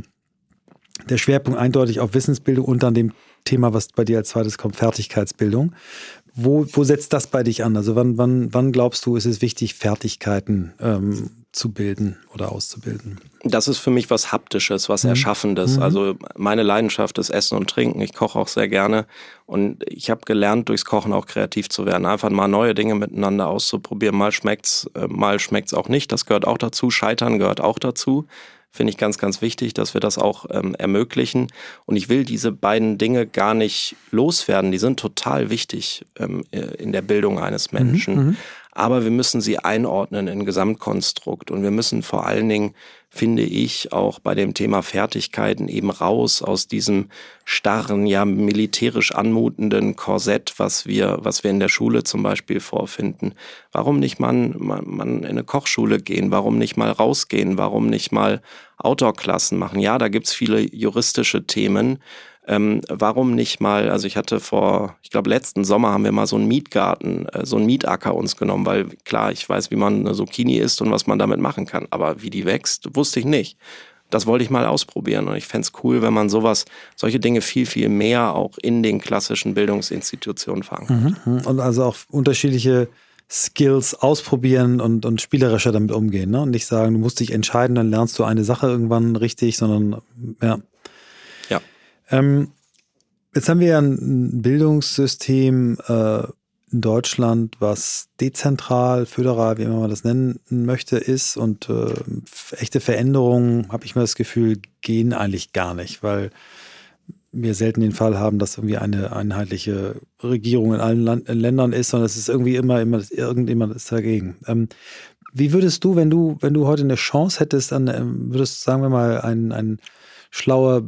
der Schwerpunkt eindeutig auf Wissensbildung und dann dem Thema, was bei dir als zweites kommt, Fertigkeitsbildung. Wo setzt das bei dich an? Also wann glaubst du, ist es wichtig, Fertigkeiten zu bilden oder auszubilden? Das ist für mich was Haptisches, was Erschaffendes. Also meine Leidenschaft ist Essen und Trinken. Ich koche auch sehr gerne und ich habe gelernt, durchs Kochen auch kreativ zu werden. Einfach mal neue Dinge miteinander auszuprobieren. Mal schmeckt's auch nicht. Das gehört auch dazu. Scheitern gehört auch dazu. Finde ich ganz, ganz wichtig, dass wir das auch ermöglichen. Und ich will diese beiden Dinge gar nicht loswerden. Die sind total wichtig in der Bildung eines Menschen. Aber wir müssen sie einordnen in ein Gesamtkonstrukt. Und wir müssen vor allen Dingen, finde ich, auch bei dem Thema Fertigkeiten eben raus aus diesem starren, ja militärisch anmutenden Korsett, was wir in der Schule zum Beispiel vorfinden. Warum nicht mal in eine Kochschule gehen? Warum nicht mal rausgehen? Warum nicht mal Outdoor-Klassen machen? Ja, da gibt's viele juristische Themen. Warum nicht mal, also ich hatte ich glaube letzten Sommer haben wir mal so einen Mietgarten, so einen Mietacker uns genommen, weil klar, ich weiß, wie man eine Zucchini isst und was man damit machen kann, aber wie die wächst, wusste ich nicht. das wollte ich mal ausprobieren. Und ich fände es cool, wenn man solche Dinge viel, viel mehr auch in den klassischen Bildungsinstitutionen verankert. Und also auch unterschiedliche Skills ausprobieren und spielerischer damit umgehen, ne? Und nicht sagen, du musst dich entscheiden, dann lernst du eine Sache irgendwann richtig, sondern ja. Jetzt haben wir ja ein Bildungssystem in Deutschland, was dezentral, föderal, wie immer man das nennen möchte, ist, und echte Veränderungen, habe ich mal das Gefühl, gehen eigentlich gar nicht, weil wir selten den Fall haben, dass irgendwie eine einheitliche Regierung in allen Ländern ist, sondern es ist irgendwie immer irgendjemand ist dagegen. Wie würdest du, wenn du heute eine Chance hättest, dann würdest, sagen wir mal, ein schlauer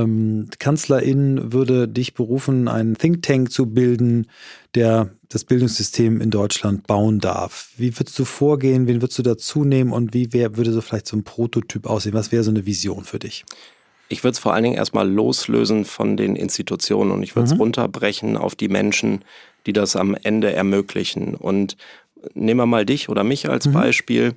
Kanzlerin würde dich berufen, einen Think Tank zu bilden, der das Bildungssystem in Deutschland bauen darf. Wie würdest du vorgehen? Wen würdest du dazu nehmen? Und würde so vielleicht so ein Prototyp aussehen? Was wäre so eine Vision für dich? Ich würde es vor allen Dingen erstmal loslösen von den Institutionen und ich würde es runterbrechen auf die Menschen, die das am Ende ermöglichen. Und nehmen wir mal dich oder mich als Beispiel.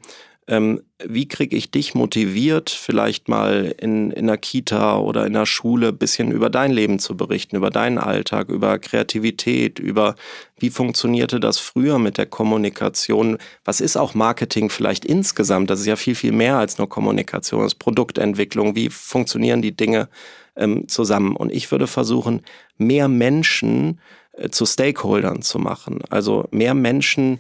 Wie kriege ich dich motiviert, vielleicht mal in einer Kita oder in einer Schule ein bisschen über dein Leben zu berichten, über deinen Alltag, über Kreativität, über wie funktionierte das früher mit der Kommunikation? Was ist auch Marketing vielleicht insgesamt? Das ist ja viel, viel mehr als nur Kommunikation, das ist Produktentwicklung. Wie funktionieren die Dinge zusammen? Und ich würde versuchen, mehr Menschen zu Stakeholdern zu machen. Also mehr Menschen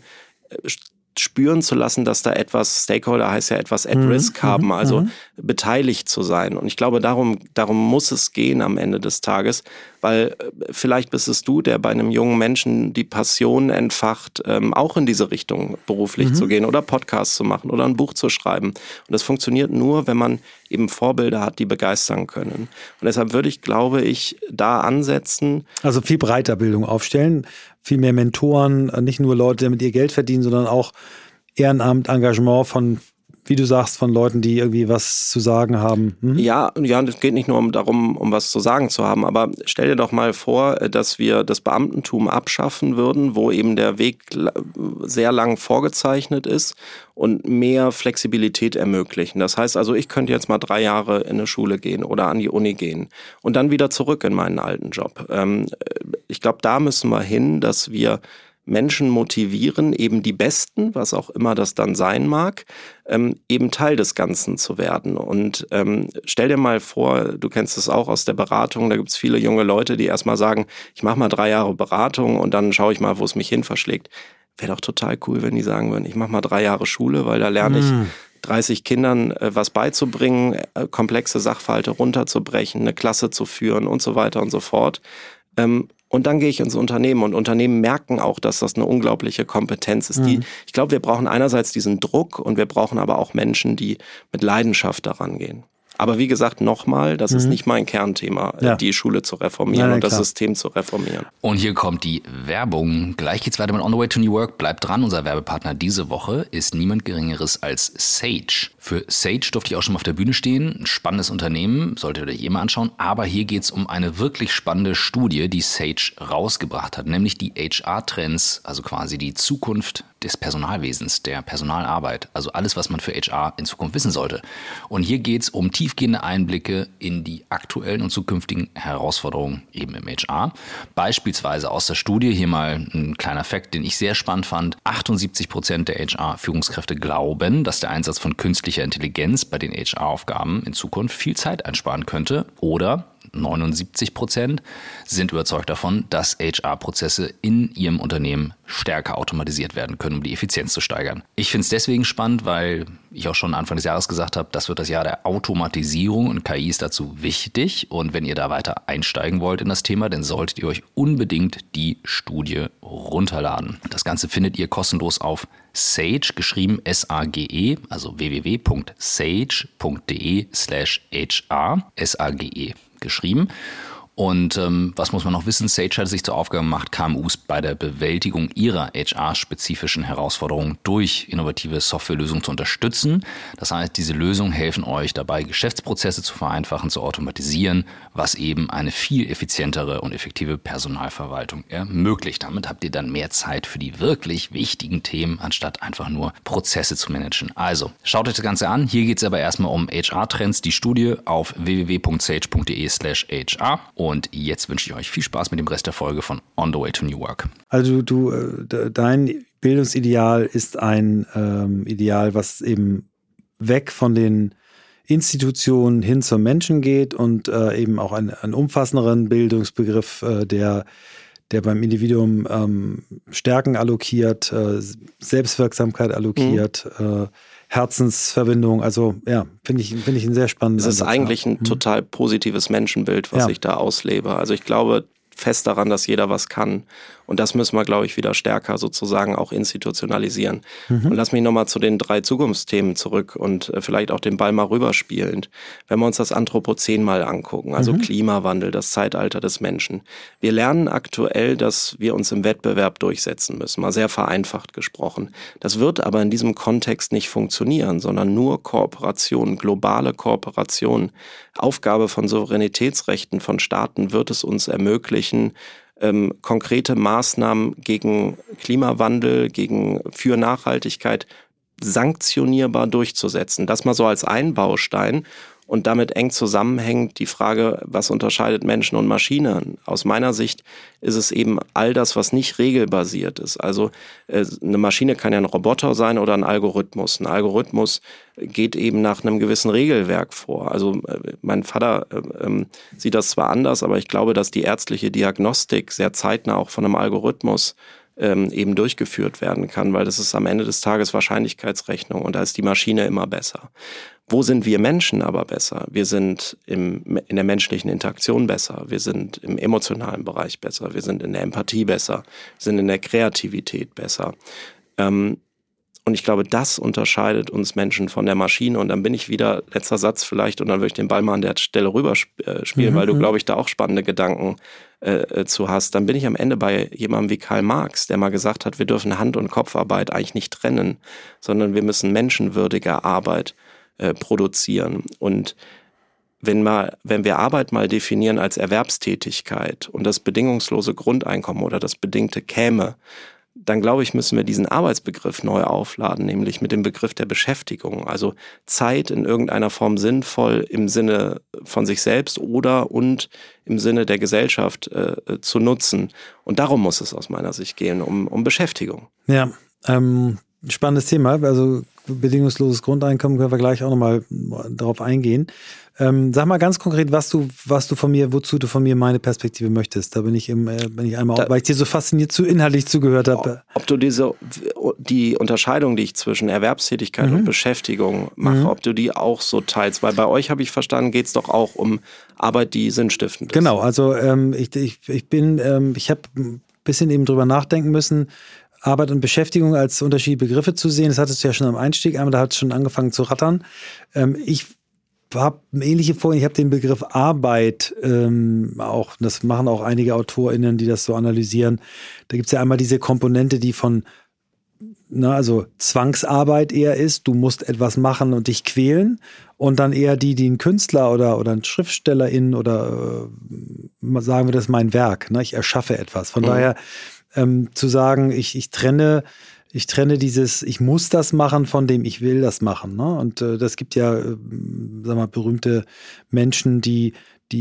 spüren zu lassen, dass da Stakeholder heißt ja etwas at risk haben, also beteiligt zu sein. Und ich glaube, darum muss es gehen am Ende des Tages, weil vielleicht bist es du, der bei einem jungen Menschen die Passion entfacht, auch in diese Richtung beruflich zu gehen oder Podcasts zu machen oder ein Buch zu schreiben. Und das funktioniert nur, wenn man eben Vorbilder hat, die begeistern können. Und deshalb würde ich, glaube ich, da ansetzen. Also viel breiter Bildung aufstellen, viel mehr Mentoren, nicht nur Leute, die mit ihr Geld verdienen, sondern auch Ehrenamt, Engagement von, wie du sagst, von Leuten, die irgendwie was zu sagen haben. Ja, es geht nicht nur darum, um was zu sagen zu haben, aber stell dir doch mal vor, dass wir das Beamtentum abschaffen würden, wo eben der Weg sehr lang vorgezeichnet ist und mehr Flexibilität ermöglichen. Das heißt also, ich könnte jetzt mal 3 Jahre in eine Schule gehen oder an die Uni gehen und dann wieder zurück in meinen alten Job. Ich glaube, da müssen wir hin, dass wir Menschen motivieren, eben die Besten, was auch immer das dann sein mag, eben Teil des Ganzen zu werden. Und stell dir mal vor, du kennst es auch aus der Beratung, da gibt es viele junge Leute, die erstmal sagen, ich mache mal 3 Jahre Beratung und dann schaue ich mal, wo es mich hin verschlägt. Wäre doch total cool, wenn die sagen würden, ich mache mal 3 Jahre Schule, weil da lerne ich 30 Kindern was beizubringen, komplexe Sachverhalte runterzubrechen, eine Klasse zu führen und so weiter und so fort. Und dann gehe ich ins Unternehmen und Unternehmen merken auch, dass das eine unglaubliche Kompetenz ist. Ich glaube, wir brauchen einerseits diesen Druck und wir brauchen aber auch Menschen, die mit Leidenschaft daran gehen. Aber wie gesagt, nochmal, das ist nicht mein Kernthema, die Schule zu reformieren und das System zu reformieren. Und hier kommt die Werbung. Gleich geht's weiter mit On the Way to New Work. Bleibt dran, unser Werbepartner diese Woche ist niemand Geringeres als Sage. Für Sage durfte ich auch schon mal auf der Bühne stehen. Ein spannendes Unternehmen, solltet ihr euch mal anschauen. Aber hier geht's um eine wirklich spannende Studie, die Sage rausgebracht hat. Nämlich die HR-Trends, also quasi die Zukunft des Personalwesens, der Personalarbeit. Also alles, was man für HR in Zukunft wissen sollte. Und hier geht's um tiefgehende Einblicke in die aktuellen und zukünftigen Herausforderungen eben im HR. Beispielsweise aus der Studie, hier mal ein kleiner Fakt, den ich sehr spannend fand. 78% der HR-Führungskräfte glauben, dass der Einsatz von künstlicher Intelligenz bei den HR-Aufgaben in Zukunft viel Zeit einsparen könnte. Oder 79% sind überzeugt davon, dass HR-Prozesse in ihrem Unternehmen stärker automatisiert werden können, um die Effizienz zu steigern. Ich finde es deswegen spannend, weil ich auch schon Anfang des Jahres gesagt habe, das wird das Jahr der Automatisierung und KI ist dazu wichtig. Und wenn ihr da weiter einsteigen wollt in das Thema, dann solltet ihr euch unbedingt die Studie runterladen. Das Ganze findet ihr kostenlos auf Sage, geschrieben S-A-G-E, also www.sage.de/HR, S-A-G-E geschrieben. Und was muss man noch wissen? Sage hat sich zur Aufgabe gemacht, KMUs bei der Bewältigung ihrer HR-spezifischen Herausforderungen durch innovative Softwarelösungen zu unterstützen. Das heißt, diese Lösungen helfen euch dabei, Geschäftsprozesse zu vereinfachen, zu automatisieren, was eben eine viel effizientere und effektive Personalverwaltung ermöglicht. Damit habt ihr dann mehr Zeit für die wirklich wichtigen Themen, anstatt einfach nur Prozesse zu managen. Also, schaut euch das Ganze an. Hier geht es aber erstmal um HR-Trends, die Studie auf www.sage.de/HR. Und jetzt wünsche ich euch viel Spaß mit dem Rest der Folge von On the Way to New Work. Also dein Bildungsideal ist ein Ideal, was eben weg von den Institutionen hin zum Menschen geht und eben auch einen umfassenderen Bildungsbegriff, der beim Individuum Stärken allokiert, Selbstwirksamkeit allokiert, Herzensverbindung, also ja, finde ich einen sehr spannenden Ansatz. Es ist eigentlich ein total positives Menschenbild, was ich da auslebe. Also ich glaube fest daran, dass jeder was kann. Und das müssen wir, glaube ich, wieder stärker sozusagen auch institutionalisieren. Und lass mich nochmal zu den 3 Zukunftsthemen zurück und vielleicht auch den Ball mal rüberspielend. Wenn wir uns das Anthropozän mal angucken, also Klimawandel, das Zeitalter des Menschen. Wir lernen aktuell, dass wir uns im Wettbewerb durchsetzen müssen, mal sehr vereinfacht gesprochen. Das wird aber in diesem Kontext nicht funktionieren, sondern nur Kooperation, globale Kooperation. Aufgabe von Souveränitätsrechten von Staaten wird es uns ermöglichen, konkrete Maßnahmen gegen Klimawandel, für Nachhaltigkeit sanktionierbar durchzusetzen. Das mal so als ein Baustein und damit eng zusammenhängt die Frage, was unterscheidet Menschen und Maschinen? Aus meiner Sicht ist es eben all das, was nicht regelbasiert ist. Also eine Maschine kann ja ein Roboter sein oder ein Algorithmus. Ein Algorithmus geht eben nach einem gewissen Regelwerk vor. Also mein Vater sieht das zwar anders, aber ich glaube, dass die ärztliche Diagnostik sehr zeitnah auch von einem Algorithmus eben durchgeführt werden kann, weil das ist am Ende des Tages Wahrscheinlichkeitsrechnung und da ist die Maschine immer besser. Wo sind wir Menschen aber besser? Wir sind in der menschlichen Interaktion besser, wir sind im emotionalen Bereich besser, wir sind in der Empathie besser, wir sind in der Kreativität besser. Und ich glaube, das unterscheidet uns Menschen von der Maschine. Und dann bin ich wieder, letzter Satz vielleicht, und dann würde ich den Ball mal an der Stelle rüberspielen, weil du, glaube ich, da auch spannende Gedanken zu hast. Dann bin ich am Ende bei jemandem wie Karl Marx, der mal gesagt hat, wir dürfen Hand- und Kopfarbeit eigentlich nicht trennen, sondern wir müssen menschenwürdige Arbeit produzieren. Und wenn wir Arbeit mal definieren als Erwerbstätigkeit und das bedingungslose Grundeinkommen oder das Bedingte käme, dann glaube ich, müssen wir diesen Arbeitsbegriff neu aufladen, nämlich mit dem Begriff der Beschäftigung. Also Zeit in irgendeiner Form sinnvoll im Sinne von sich selbst und im Sinne der Gesellschaft zu nutzen. Und darum muss es aus meiner Sicht gehen, um Beschäftigung. Ja, spannendes Thema. Also bedingungsloses Grundeinkommen können wir gleich auch nochmal darauf eingehen. Sag mal ganz konkret, wozu du von mir meine Perspektive möchtest. Da bin ich einmal, weil ich dir so fasziniert inhaltlich zugehört habe. Ob du die Unterscheidung, die ich zwischen Erwerbstätigkeit und Beschäftigung mache, ob du die auch so teilst, weil bei euch, habe ich verstanden, geht es doch auch um Arbeit, die sinnstiftend ist. Genau, also ich habe ein bisschen eben drüber nachdenken müssen, Arbeit und Beschäftigung als unterschiedliche Begriffe zu sehen. Das hattest du ja schon am Einstieg, einmal da hat es schon angefangen zu rattern. Ich habe eine ähnliche Vorstellung. Ich habe den Begriff Arbeit auch, das machen auch einige AutorInnen, die das so analysieren. Da gibt es ja einmal diese Komponente, die von also Zwangsarbeit eher ist, du musst etwas machen und dich quälen, und dann eher die ein Künstler oder ein Schriftstellerin oder sagen wir, das ist mein Werk, ne? Ich erschaffe etwas. Von daher zu sagen, ich trenne dieses, ich muss das machen, von dem ich will das machen. Ne? Und das gibt ja, berühmte Menschen, die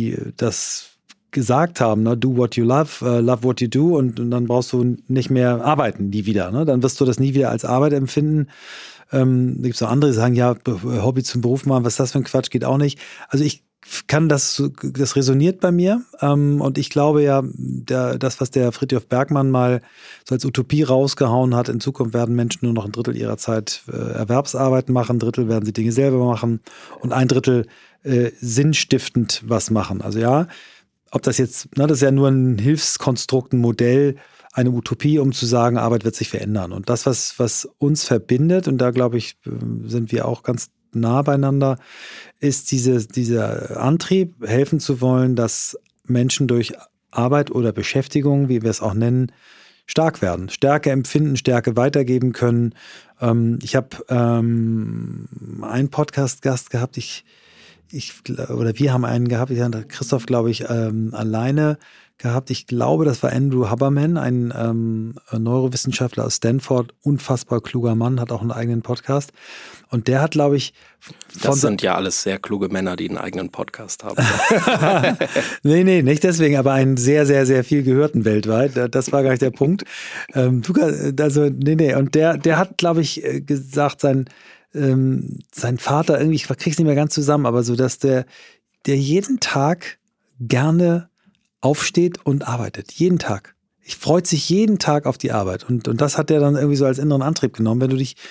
das gesagt haben, ne? Do what you love, love what you do, und dann brauchst du nicht mehr arbeiten, nie wieder. Ne? Dann wirst du das nie wieder als Arbeit empfinden. Da gibt es auch andere, die sagen, ja, Hobby zum Beruf machen, was ist das für ein Quatsch, geht auch nicht. Also ich kann das resoniert bei mir, und ich glaube ja, das, was der Frithjof Bergmann mal so als Utopie rausgehauen hat, in Zukunft werden Menschen nur noch 1/3 ihrer Zeit Erwerbsarbeit machen, 1/3 werden sie Dinge selber machen und 1/3 sinnstiftend was machen. Also ja, ob das jetzt, das ist ja nur ein Hilfskonstrukt, ein Modell, eine Utopie, um zu sagen, Arbeit wird sich verändern. Und das, was uns verbindet, und da glaube ich, sind wir auch ganz nah beieinander, ist dieser Antrieb, helfen zu wollen, dass Menschen durch Arbeit oder Beschäftigung, wie wir es auch nennen, stark werden, Stärke empfinden, Stärke weitergeben können. Ich habe einen Podcast-Gast gehabt, wir haben einen gehabt, Christoph, glaube ich, alleine gehabt. Ich glaube, das war Andrew Haberman, ein Neurowissenschaftler aus Stanford, unfassbar kluger Mann, hat auch einen eigenen Podcast. Und der hat, glaube ich... Das sind ja alles sehr kluge Männer, die einen eigenen Podcast haben. Nee, nicht deswegen, aber einen sehr, sehr, sehr viel gehörten weltweit. Das war gar nicht der Punkt. Und der hat, glaube ich, gesagt, sein Vater, irgendwie, ich krieg's nicht mehr ganz zusammen, aber so, dass der jeden Tag gerne aufsteht und arbeitet. Jeden Tag. Ich freut sich jeden Tag auf die Arbeit. Und das hat er dann irgendwie so als inneren Antrieb genommen. Wenn du dich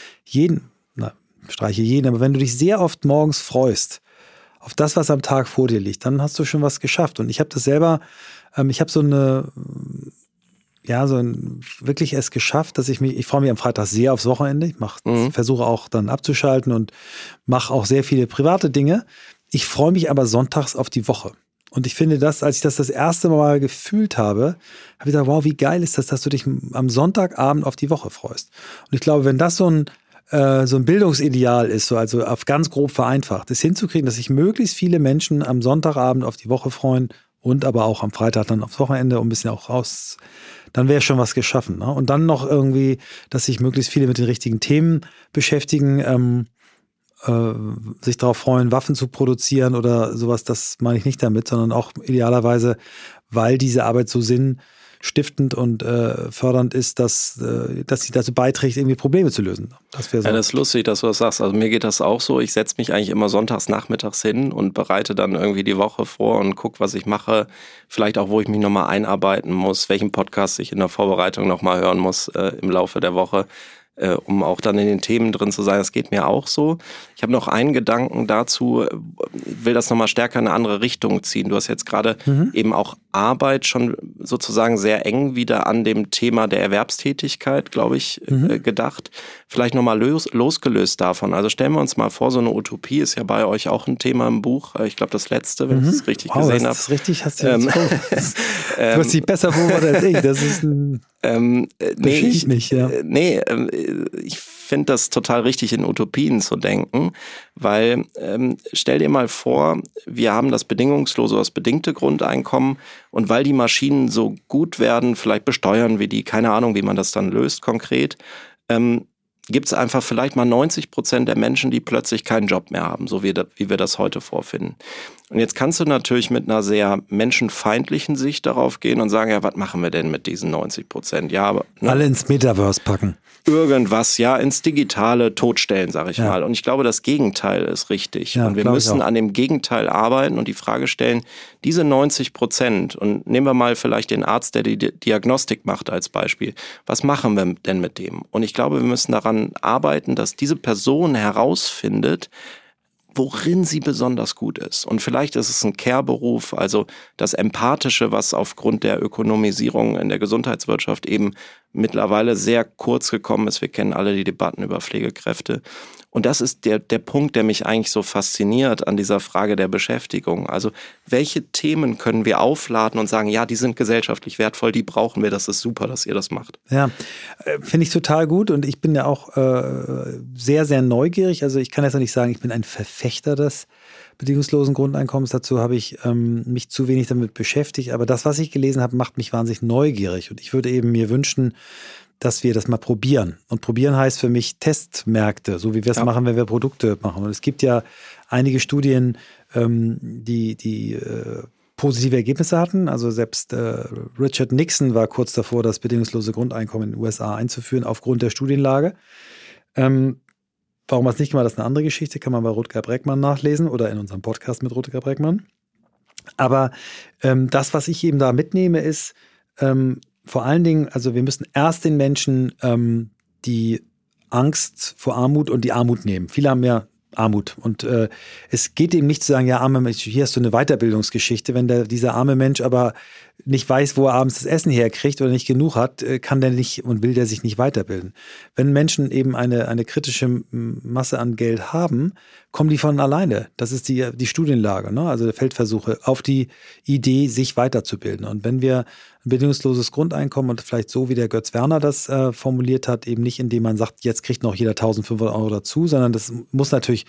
aber wenn du dich sehr oft morgens freust auf das, was am Tag vor dir liegt, dann hast du schon was geschafft. Und ich habe das selber, ich habe wirklich es geschafft, dass ich freue mich am Freitag sehr aufs Wochenende. Ich versuche auch dann abzuschalten und mache auch sehr viele private Dinge. Ich freue mich aber sonntags auf die Woche. Und ich finde das, als ich das erste Mal gefühlt habe ich gesagt, wow, wie geil ist das, dass du dich am Sonntagabend auf die Woche freust. Und ich glaube, wenn das so ein Bildungsideal ist, also auf ganz grob vereinfacht, das hinzukriegen, dass sich möglichst viele Menschen am Sonntagabend auf die Woche freuen und aber auch am Freitag dann aufs Wochenende, um ein bisschen auch raus, dann wäre schon was geschaffen. Ne? Und dann noch irgendwie, dass sich möglichst viele mit den richtigen Themen beschäftigen, sich darauf freuen, Waffen zu produzieren oder sowas, das meine ich nicht damit, sondern auch idealerweise, weil diese Arbeit so sinnstiftend und fördernd ist, dass sie dazu beiträgt, irgendwie Probleme zu lösen. Das wäre so. Ja, das ist lustig, dass du das sagst. Also mir geht das auch so. Ich setze mich eigentlich immer sonntags nachmittags hin und bereite dann irgendwie die Woche vor und gucke, was ich mache. Vielleicht auch, wo ich mich nochmal einarbeiten muss, welchen Podcast ich in der Vorbereitung nochmal hören muss im Laufe der Woche, um auch dann in den Themen drin zu sein. Das geht mir auch so. Ich habe noch einen Gedanken dazu, will das nochmal stärker in eine andere Richtung ziehen. Du hast jetzt gerade eben auch Arbeit schon sozusagen sehr eng wieder an dem Thema der Erwerbstätigkeit, glaube ich, gedacht. Vielleicht nochmal losgelöst davon. Also stellen wir uns mal vor, so eine Utopie ist ja bei euch auch ein Thema im Buch. Ich glaube, das letzte, wenn ich es richtig gesehen habe. Das ist richtig, hast du du hast dich besser beobachtet als ich. Das ist ein... Ich finde das total richtig, in Utopien zu denken, weil stell dir mal vor, wir haben das bedingungslose, das bedingte Grundeinkommen und weil die Maschinen so gut werden, vielleicht besteuern wir die, keine Ahnung, wie man das dann löst konkret, gibt es einfach vielleicht mal 90% der Menschen, die plötzlich keinen Job mehr haben, so wie wir das heute vorfinden. Und jetzt kannst du natürlich mit einer sehr menschenfeindlichen Sicht darauf gehen und sagen, ja, was machen wir denn mit diesen 90%? Ja, aber, alle ins Metaverse packen. Irgendwas, ja, ins Digitale totstellen, sage ich mal. Und ich glaube, das Gegenteil ist richtig. Ja, und wir müssen an dem Gegenteil arbeiten und die Frage stellen, diese 90%, und nehmen wir mal vielleicht den Arzt, der die Diagnostik macht als Beispiel, was machen wir denn mit dem? Und ich glaube, wir müssen daran arbeiten, dass diese Person herausfindet, worin sie besonders gut ist. Und vielleicht ist es ein Care-Beruf, also das Empathische, was aufgrund der Ökonomisierung in der Gesundheitswirtschaft eben mittlerweile sehr kurz gekommen ist. Wir kennen alle die Debatten über Pflegekräfte. Und das ist der Punkt, der mich eigentlich so fasziniert an dieser Frage der Beschäftigung. Also welche Themen können wir aufladen und sagen, ja, die sind gesellschaftlich wertvoll, die brauchen wir, das ist super, dass ihr das macht. Ja, finde ich total gut und ich bin ja auch sehr, sehr neugierig. Also ich kann jetzt noch nicht sagen, ich bin ein Verfechter des bedingungslosen Grundeinkommens. Dazu habe ich mich zu wenig damit beschäftigt. Aber das, was ich gelesen habe, macht mich wahnsinnig neugierig. Und ich würde eben mir wünschen, dass wir das mal probieren. Und probieren heißt für mich Testmärkte, so wie wir es machen, wenn wir Produkte machen. Und es gibt ja einige Studien, die positive Ergebnisse hatten. Also selbst Richard Nixon war kurz davor, das bedingungslose Grundeinkommen in den USA einzuführen, aufgrund der Studienlage. Warum er es nicht gemacht hat, ist eine andere Geschichte, kann man bei Rutger Bregmann nachlesen oder in unserem Podcast mit Rutger Bregmann. Aber das, was ich eben da mitnehme, ist vor allen Dingen, also wir müssen erst den Menschen die Angst vor Armut und die Armut nehmen. Viele haben ja Armut und es geht eben nicht zu sagen, ja, armer Mensch, hier hast du eine Weiterbildungsgeschichte, wenn dieser arme Mensch aber nicht weiß, wo er abends das Essen herkriegt oder nicht genug hat, kann der nicht und will der sich nicht weiterbilden. Wenn Menschen eben eine kritische Masse an Geld haben, kommen die von alleine. Das ist die Studienlage, ne? Also der Feldversuche, auf die Idee, sich weiterzubilden. Und wenn wir ein bedingungsloses Grundeinkommen und vielleicht so, wie der Götz Werner das formuliert hat, eben nicht, indem man sagt, jetzt kriegt noch jeder 1.500 Euro dazu, sondern das muss natürlich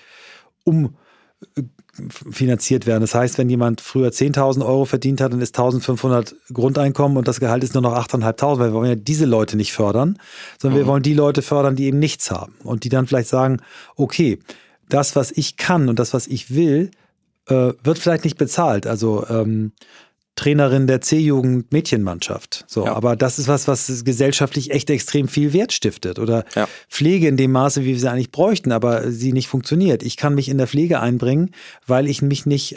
finanziert werden. Das heißt, wenn jemand früher 10.000 Euro verdient hat, dann ist 1.500 Grundeinkommen und das Gehalt ist nur noch 8.500, weil wir wollen ja diese Leute nicht fördern, sondern wir wollen die Leute fördern, die eben nichts haben und die dann vielleicht sagen, okay, das, was ich kann und das, was ich will, wird vielleicht nicht bezahlt. Also Trainerin der C-Jugend Mädchenmannschaft. So, ja. Aber das ist was gesellschaftlich echt extrem viel Wert stiftet. Oder Pflege in dem Maße, wie wir sie eigentlich bräuchten, aber sie nicht funktioniert. Ich kann mich in der Pflege einbringen, weil ich mich nicht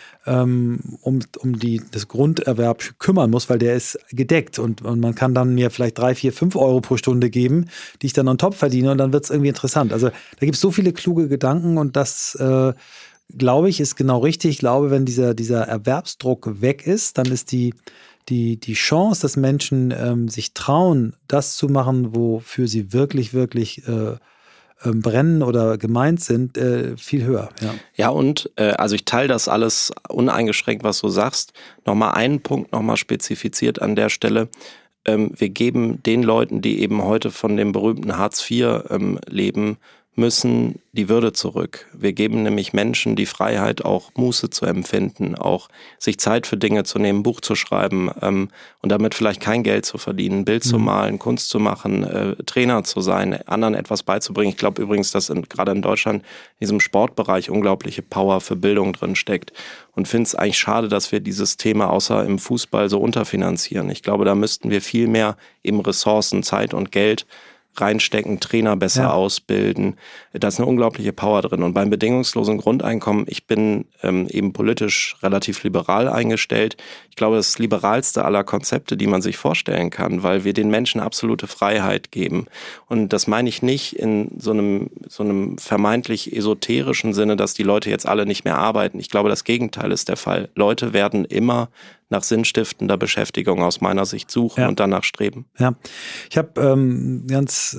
um das Grunderwerb kümmern muss, weil der ist gedeckt. Und man kann dann mir vielleicht 3, 4, 5 Euro pro Stunde geben, die ich dann on top verdiene und dann wird es irgendwie interessant. Also da gibt es so viele kluge Gedanken und das glaube ich, ist genau richtig. Ich glaube, wenn dieser Erwerbsdruck weg ist, dann ist die Chance, dass Menschen sich trauen, das zu machen, wofür sie wirklich, wirklich brennen oder gemeint sind, viel höher. Ja, und also ich teile das alles uneingeschränkt, was du sagst. Nochmal einen Punkt nochmal spezifiziert an der Stelle. Wir geben den Leuten, die eben heute von dem berühmten Hartz IV leben müssen, die Würde zurück. Wir geben nämlich Menschen die Freiheit, auch Muße zu empfinden, auch sich Zeit für Dinge zu nehmen, Buch zu schreiben und damit vielleicht kein Geld zu verdienen, Bild zu malen, Kunst zu machen, Trainer zu sein, anderen etwas beizubringen. Ich glaube übrigens, dass gerade in Deutschland in diesem Sportbereich unglaubliche Power für Bildung drin steckt und finde es eigentlich schade, dass wir dieses Thema außer im Fußball so unterfinanzieren. Ich glaube, da müssten wir viel mehr eben Ressourcen, Zeit und Geld reinstecken, Trainer besser ausbilden. Da ist eine unglaubliche Power drin. Und beim bedingungslosen Grundeinkommen, ich bin eben politisch relativ liberal eingestellt. Ich glaube, das ist das liberalste aller Konzepte, die man sich vorstellen kann, weil wir den Menschen absolute Freiheit geben. Und das meine ich nicht in so einem vermeintlich esoterischen Sinne, dass die Leute jetzt alle nicht mehr arbeiten. Ich glaube, das Gegenteil ist der Fall. Leute werden immer nach sinnstiftender Beschäftigung aus meiner Sicht suchen und danach streben. Ja, ich habe ganz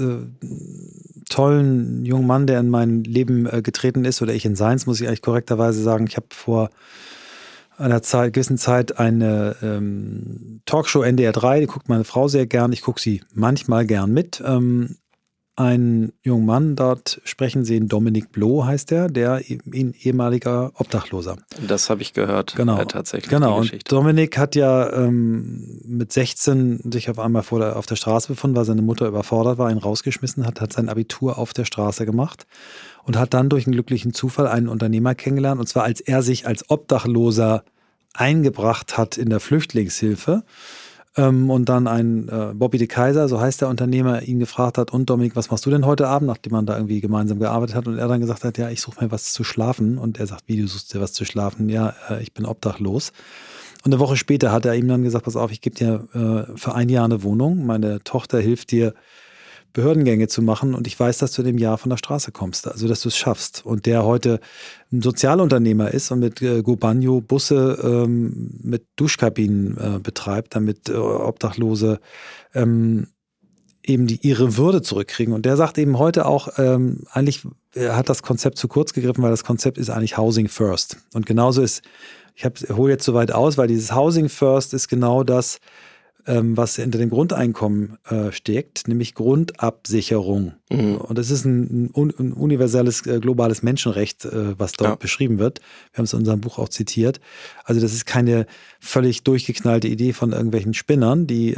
tollen jungen Mann, der in mein Leben getreten ist, oder ich in seins, muss ich eigentlich korrekterweise sagen. Ich habe vor einer gewissen Zeit eine Talkshow NDR 3, die guckt meine Frau sehr gern, ich gucke sie manchmal gern mit. Einen jungen Mann dort sprechen sehen, Dominik Bloh heißt der ehemaliger Obdachloser. Das habe ich gehört, tatsächlich. Genau, die Geschichte. Und Dominik hat ja mit 16 sich auf einmal auf der Straße befunden, weil seine Mutter überfordert war, ihn rausgeschmissen hat sein Abitur auf der Straße gemacht und hat dann durch einen glücklichen Zufall einen Unternehmer kennengelernt, und zwar als er sich als Obdachloser eingebracht hat in der Flüchtlingshilfe. Und dann ein Bobby de Kaiser, so heißt der Unternehmer, ihn gefragt hat, und Dominik, was machst du denn heute Abend, nachdem man da irgendwie gemeinsam gearbeitet hat, und er dann gesagt hat, ja, ich suche mir was zu schlafen, und er sagt, wie, du suchst dir was zu schlafen? Ja, ich bin obdachlos. Und eine Woche später hat er ihm dann gesagt, pass auf, ich gebe dir für ein Jahr eine Wohnung, meine Tochter hilft dir, Behördengänge zu machen, und ich weiß, dass du in dem Jahr von der Straße kommst, also dass du es schaffst. Und der heute ein Sozialunternehmer ist und mit Gobanyo Busse mit Duschkabinen betreibt, damit Obdachlose eben ihre Würde zurückkriegen. Und der sagt eben heute auch, eigentlich hat das Konzept zu kurz gegriffen, weil das Konzept ist eigentlich Housing First. Und genauso ist, ich hole jetzt so weit aus, weil dieses Housing First ist genau das, was hinter dem Grundeinkommen steckt, nämlich Grundabsicherung. Und das ist ein universelles, globales Menschenrecht, was dort beschrieben wird. Wir haben es in unserem Buch auch zitiert. Also das ist keine völlig durchgeknallte Idee von irgendwelchen Spinnern, die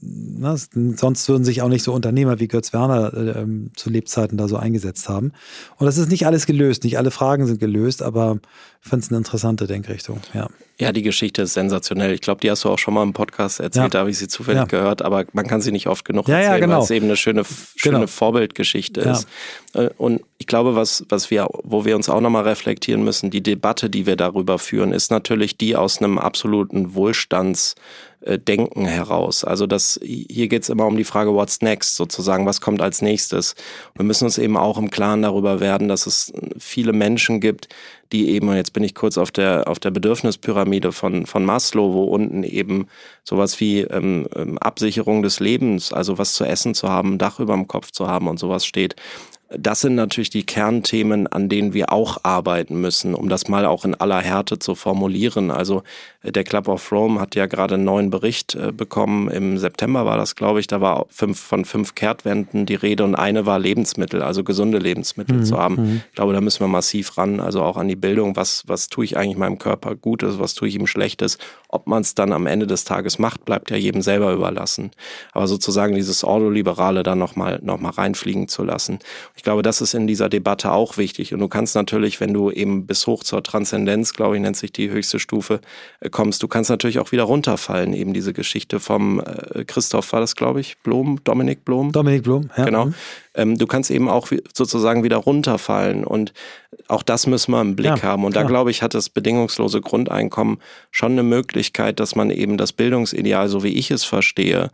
sonst würden sich auch nicht so Unternehmer wie Götz Werner zu Lebzeiten da so eingesetzt haben. Und das ist nicht alles gelöst, nicht alle Fragen sind gelöst, aber ich finde es eine interessante Denkrichtung. Ja, die Geschichte ist sensationell. Ich glaube, die hast du auch schon mal im Podcast erzählt, da habe ich sie zufällig gehört, aber man kann sie nicht oft genug erzählen, weil es eben eine schöne Vorbildgeschichte ist. Und ich glaube, wo wir uns auch nochmal reflektieren müssen, die Debatte, die wir darüber führen, ist natürlich die aus einem absoluten Wohlstandsdenken Denken heraus. Also hier geht es immer um die Frage, what's next sozusagen, was kommt als nächstes. Wir müssen uns eben auch im Klaren darüber werden, dass es viele Menschen gibt, die eben, und jetzt bin ich kurz auf der Bedürfnispyramide von Maslow, wo unten eben sowas wie Absicherung des Lebens, also was zu essen zu haben, ein Dach über dem Kopf zu haben und sowas steht. Das sind natürlich die Kernthemen, an denen wir auch arbeiten müssen, um das mal auch in aller Härte zu formulieren. Also der Club of Rome hat ja gerade einen neuen Bericht bekommen. Im September war das, glaube ich. Da war von 5 Kehrtwenden die Rede und eine war Lebensmittel, also gesunde Lebensmittel zu haben. Ich glaube, da müssen wir massiv ran, also auch an die Bildung. Was tue ich eigentlich meinem Körper Gutes, was tue ich ihm Schlechtes? Ob man es dann am Ende des Tages macht, bleibt ja jedem selber überlassen. Aber sozusagen dieses Ordoliberale dann noch mal reinfliegen zu lassen. Ich glaube, das ist in dieser Debatte auch wichtig. Und du kannst natürlich, wenn du eben bis hoch zur Transzendenz, glaube ich, nennt sich die höchste Stufe, kommst, du kannst natürlich auch wieder runterfallen. Eben diese Geschichte vom Christoph, war das, glaube ich, Dominik Blom? Dominik Blom, ja. Genau. Du kannst eben auch sozusagen wieder runterfallen. Und auch das müssen wir im Blick haben. Und klar. Da, glaube ich, hat das bedingungslose Grundeinkommen schon eine Möglichkeit, dass man eben das Bildungsideal, so wie ich es verstehe,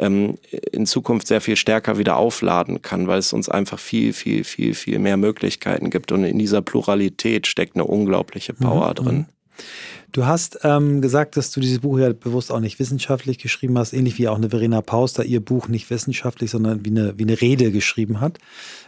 in Zukunft sehr viel stärker wieder aufladen kann, weil es uns einfach viel, viel, viel, viel mehr Möglichkeiten gibt. Und in dieser Pluralität steckt eine unglaubliche Power drin. Du hast gesagt, dass du dieses Buch ja bewusst auch nicht wissenschaftlich geschrieben hast, ähnlich wie auch eine Verena Pauster ihr Buch nicht wissenschaftlich, sondern wie eine Rede geschrieben hat.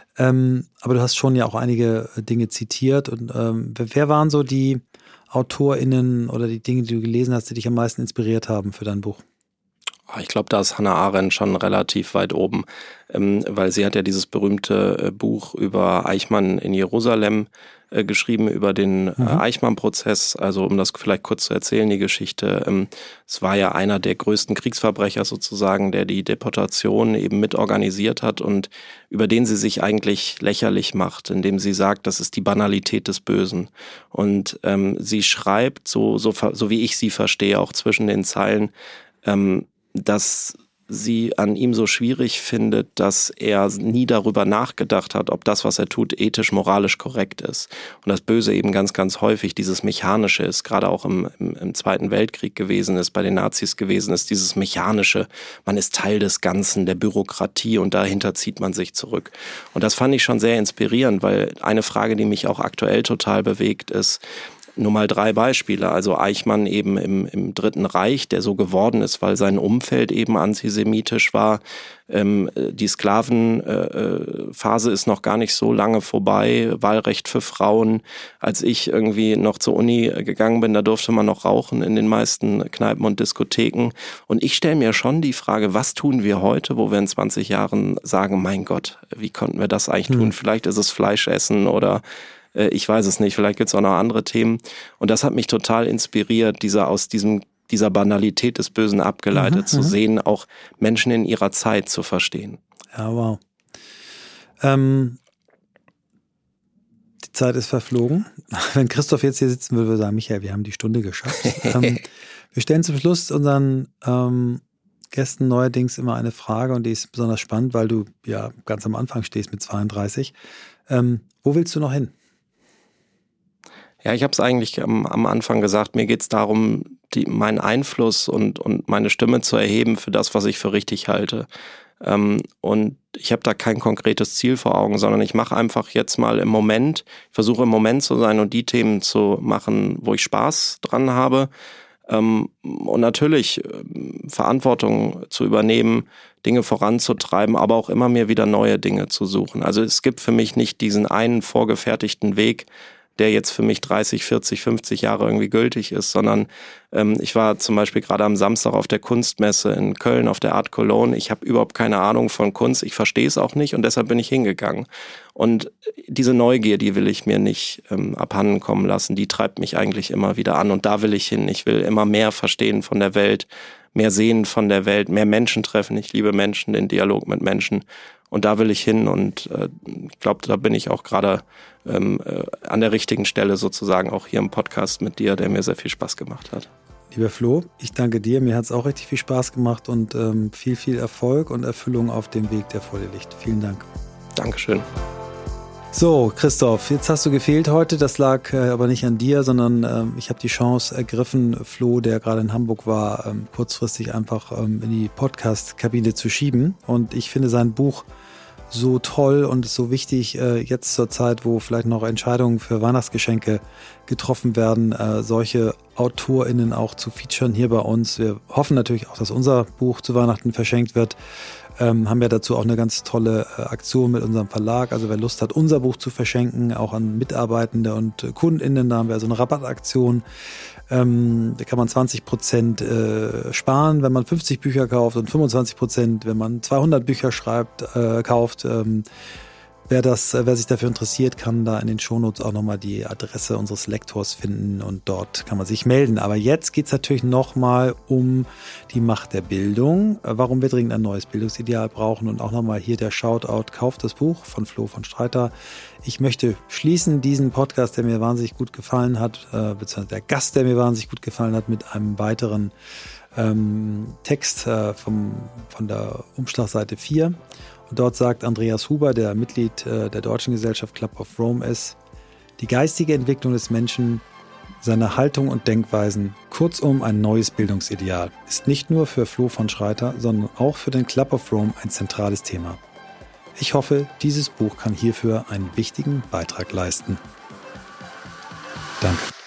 Aber du hast schon ja auch einige Dinge zitiert. Und wer waren so die AutorInnen oder die Dinge, die du gelesen hast, die dich am meisten inspiriert haben für dein Buch? Ich glaube, da ist Hannah Arendt schon relativ weit oben, weil sie hat ja dieses berühmte Buch über Eichmann in Jerusalem geschrieben, über den Eichmann-Prozess. Also um das vielleicht kurz zu erzählen, die Geschichte. Es war ja einer der größten Kriegsverbrecher sozusagen, der die Deportation eben mitorganisiert hat und über den sie sich eigentlich lächerlich macht, indem sie sagt, das ist die Banalität des Bösen. Und sie schreibt, so wie ich sie verstehe, auch zwischen den Zeilen, dass sie an ihm so schwierig findet, dass er nie darüber nachgedacht hat, ob das, was er tut, ethisch, moralisch korrekt ist. Und das Böse eben ganz, ganz häufig dieses Mechanische ist, gerade auch im Zweiten Weltkrieg gewesen ist, bei den Nazis gewesen ist, dieses Mechanische. Man ist Teil des Ganzen, der Bürokratie und dahinter zieht man sich zurück. Und das fand ich schon sehr inspirierend, weil eine Frage, die mich auch aktuell total bewegt, ist, nur mal 3 Beispiele. Also Eichmann eben im Dritten Reich, der so geworden ist, weil sein Umfeld eben antisemitisch war. Die Sklavenphase ist noch gar nicht so lange vorbei. Wahlrecht für Frauen. Als ich irgendwie noch zur Uni gegangen bin, da durfte man noch rauchen in den meisten Kneipen und Diskotheken. Und ich stelle mir schon die Frage, was tun wir heute, wo wir in 20 Jahren sagen, mein Gott, wie konnten wir das eigentlich tun? Vielleicht ist es Fleischessen oder ich weiß es nicht, vielleicht gibt es auch noch andere Themen. Und das hat mich total inspiriert, aus dieser Banalität des Bösen abgeleitet zu sehen, auch Menschen in ihrer Zeit zu verstehen. Ja, wow. Die Zeit ist verflogen. Wenn Christoph jetzt hier sitzen würde, würde er sagen, Michael, wir haben die Stunde geschafft. Wir stellen zum Schluss unseren Gästen neuerdings immer eine Frage und die ist besonders spannend, weil du ja ganz am Anfang stehst mit 32. Wo willst du noch hin? Ja, ich habe es eigentlich am Anfang gesagt, mir geht es darum, meinen Einfluss und meine Stimme zu erheben für das, was ich für richtig halte. Und ich habe da kein konkretes Ziel vor Augen, sondern ich mache einfach jetzt mal im Moment, ich versuche im Moment zu sein und die Themen zu machen, wo ich Spaß dran habe. Und natürlich Verantwortung zu übernehmen, Dinge voranzutreiben, aber auch immer mehr wieder neue Dinge zu suchen. Also es gibt für mich nicht diesen einen vorgefertigten Weg, der jetzt für mich 30, 40, 50 Jahre irgendwie gültig ist, sondern ich war zum Beispiel gerade am Samstag auf der Kunstmesse in Köln auf der Art Cologne. Ich habe überhaupt keine Ahnung von Kunst, ich verstehe es auch nicht und deshalb bin ich hingegangen. Und diese Neugier, die will ich mir nicht abhanden kommen lassen, die treibt mich eigentlich immer wieder an und da will ich hin. Ich will immer mehr verstehen von der Welt, mehr sehen von der Welt, mehr Menschen treffen. Ich liebe Menschen, den Dialog mit Menschen. Und da will ich hin und ich glaube, da bin ich auch gerade an der richtigen Stelle sozusagen auch hier im Podcast mit dir, der mir sehr viel Spaß gemacht hat. Lieber Flo, ich danke dir. Mir hat es auch richtig viel Spaß gemacht und viel, viel Erfolg und Erfüllung auf dem Weg, der vor dir liegt. Vielen Dank. Dankeschön. So, Christoph, jetzt hast du gefehlt heute. Das lag aber nicht an dir, sondern ich habe die Chance ergriffen, Flo, der gerade in Hamburg war, kurzfristig einfach in die Podcast-Kabine zu schieben. Und ich finde sein Buch so toll und so wichtig jetzt zur Zeit, wo vielleicht noch Entscheidungen für Weihnachtsgeschenke getroffen werden, solche AutorInnen auch zu featuren hier bei uns. Wir hoffen natürlich auch, dass unser Buch zu Weihnachten verschenkt wird. Haben ja dazu auch eine ganz tolle Aktion mit unserem Verlag. Also wer Lust hat, unser Buch zu verschenken, auch an Mitarbeitende und KundInnen, da haben wir so eine Rabattaktion. Da kann man 20% sparen, wenn man 50 Bücher kauft und 25%, wenn man 200 Bücher kauft. Wer sich dafür interessiert, kann da in den Shownotes auch nochmal die Adresse unseres Lektors finden und dort kann man sich melden. Aber jetzt geht es natürlich nochmal um die Macht der Bildung, warum wir dringend ein neues Bildungsideal brauchen und auch nochmal hier der Shoutout, kauft das Buch von Flo von Streiter. Ich möchte schließen diesen Podcast, der mir wahnsinnig gut gefallen hat, beziehungsweise der Gast, der mir wahnsinnig gut gefallen hat, mit einem weiteren Text von der Umschlagseite 4. Und dort sagt Andreas Huber, der Mitglied der Deutschen Gesellschaft Club of Rome ist, die geistige Entwicklung des Menschen, seine Haltung und Denkweisen, kurzum ein neues Bildungsideal, ist nicht nur für Flo von Streiter, sondern auch für den Club of Rome ein zentrales Thema. Ich hoffe, dieses Buch kann hierfür einen wichtigen Beitrag leisten. Danke.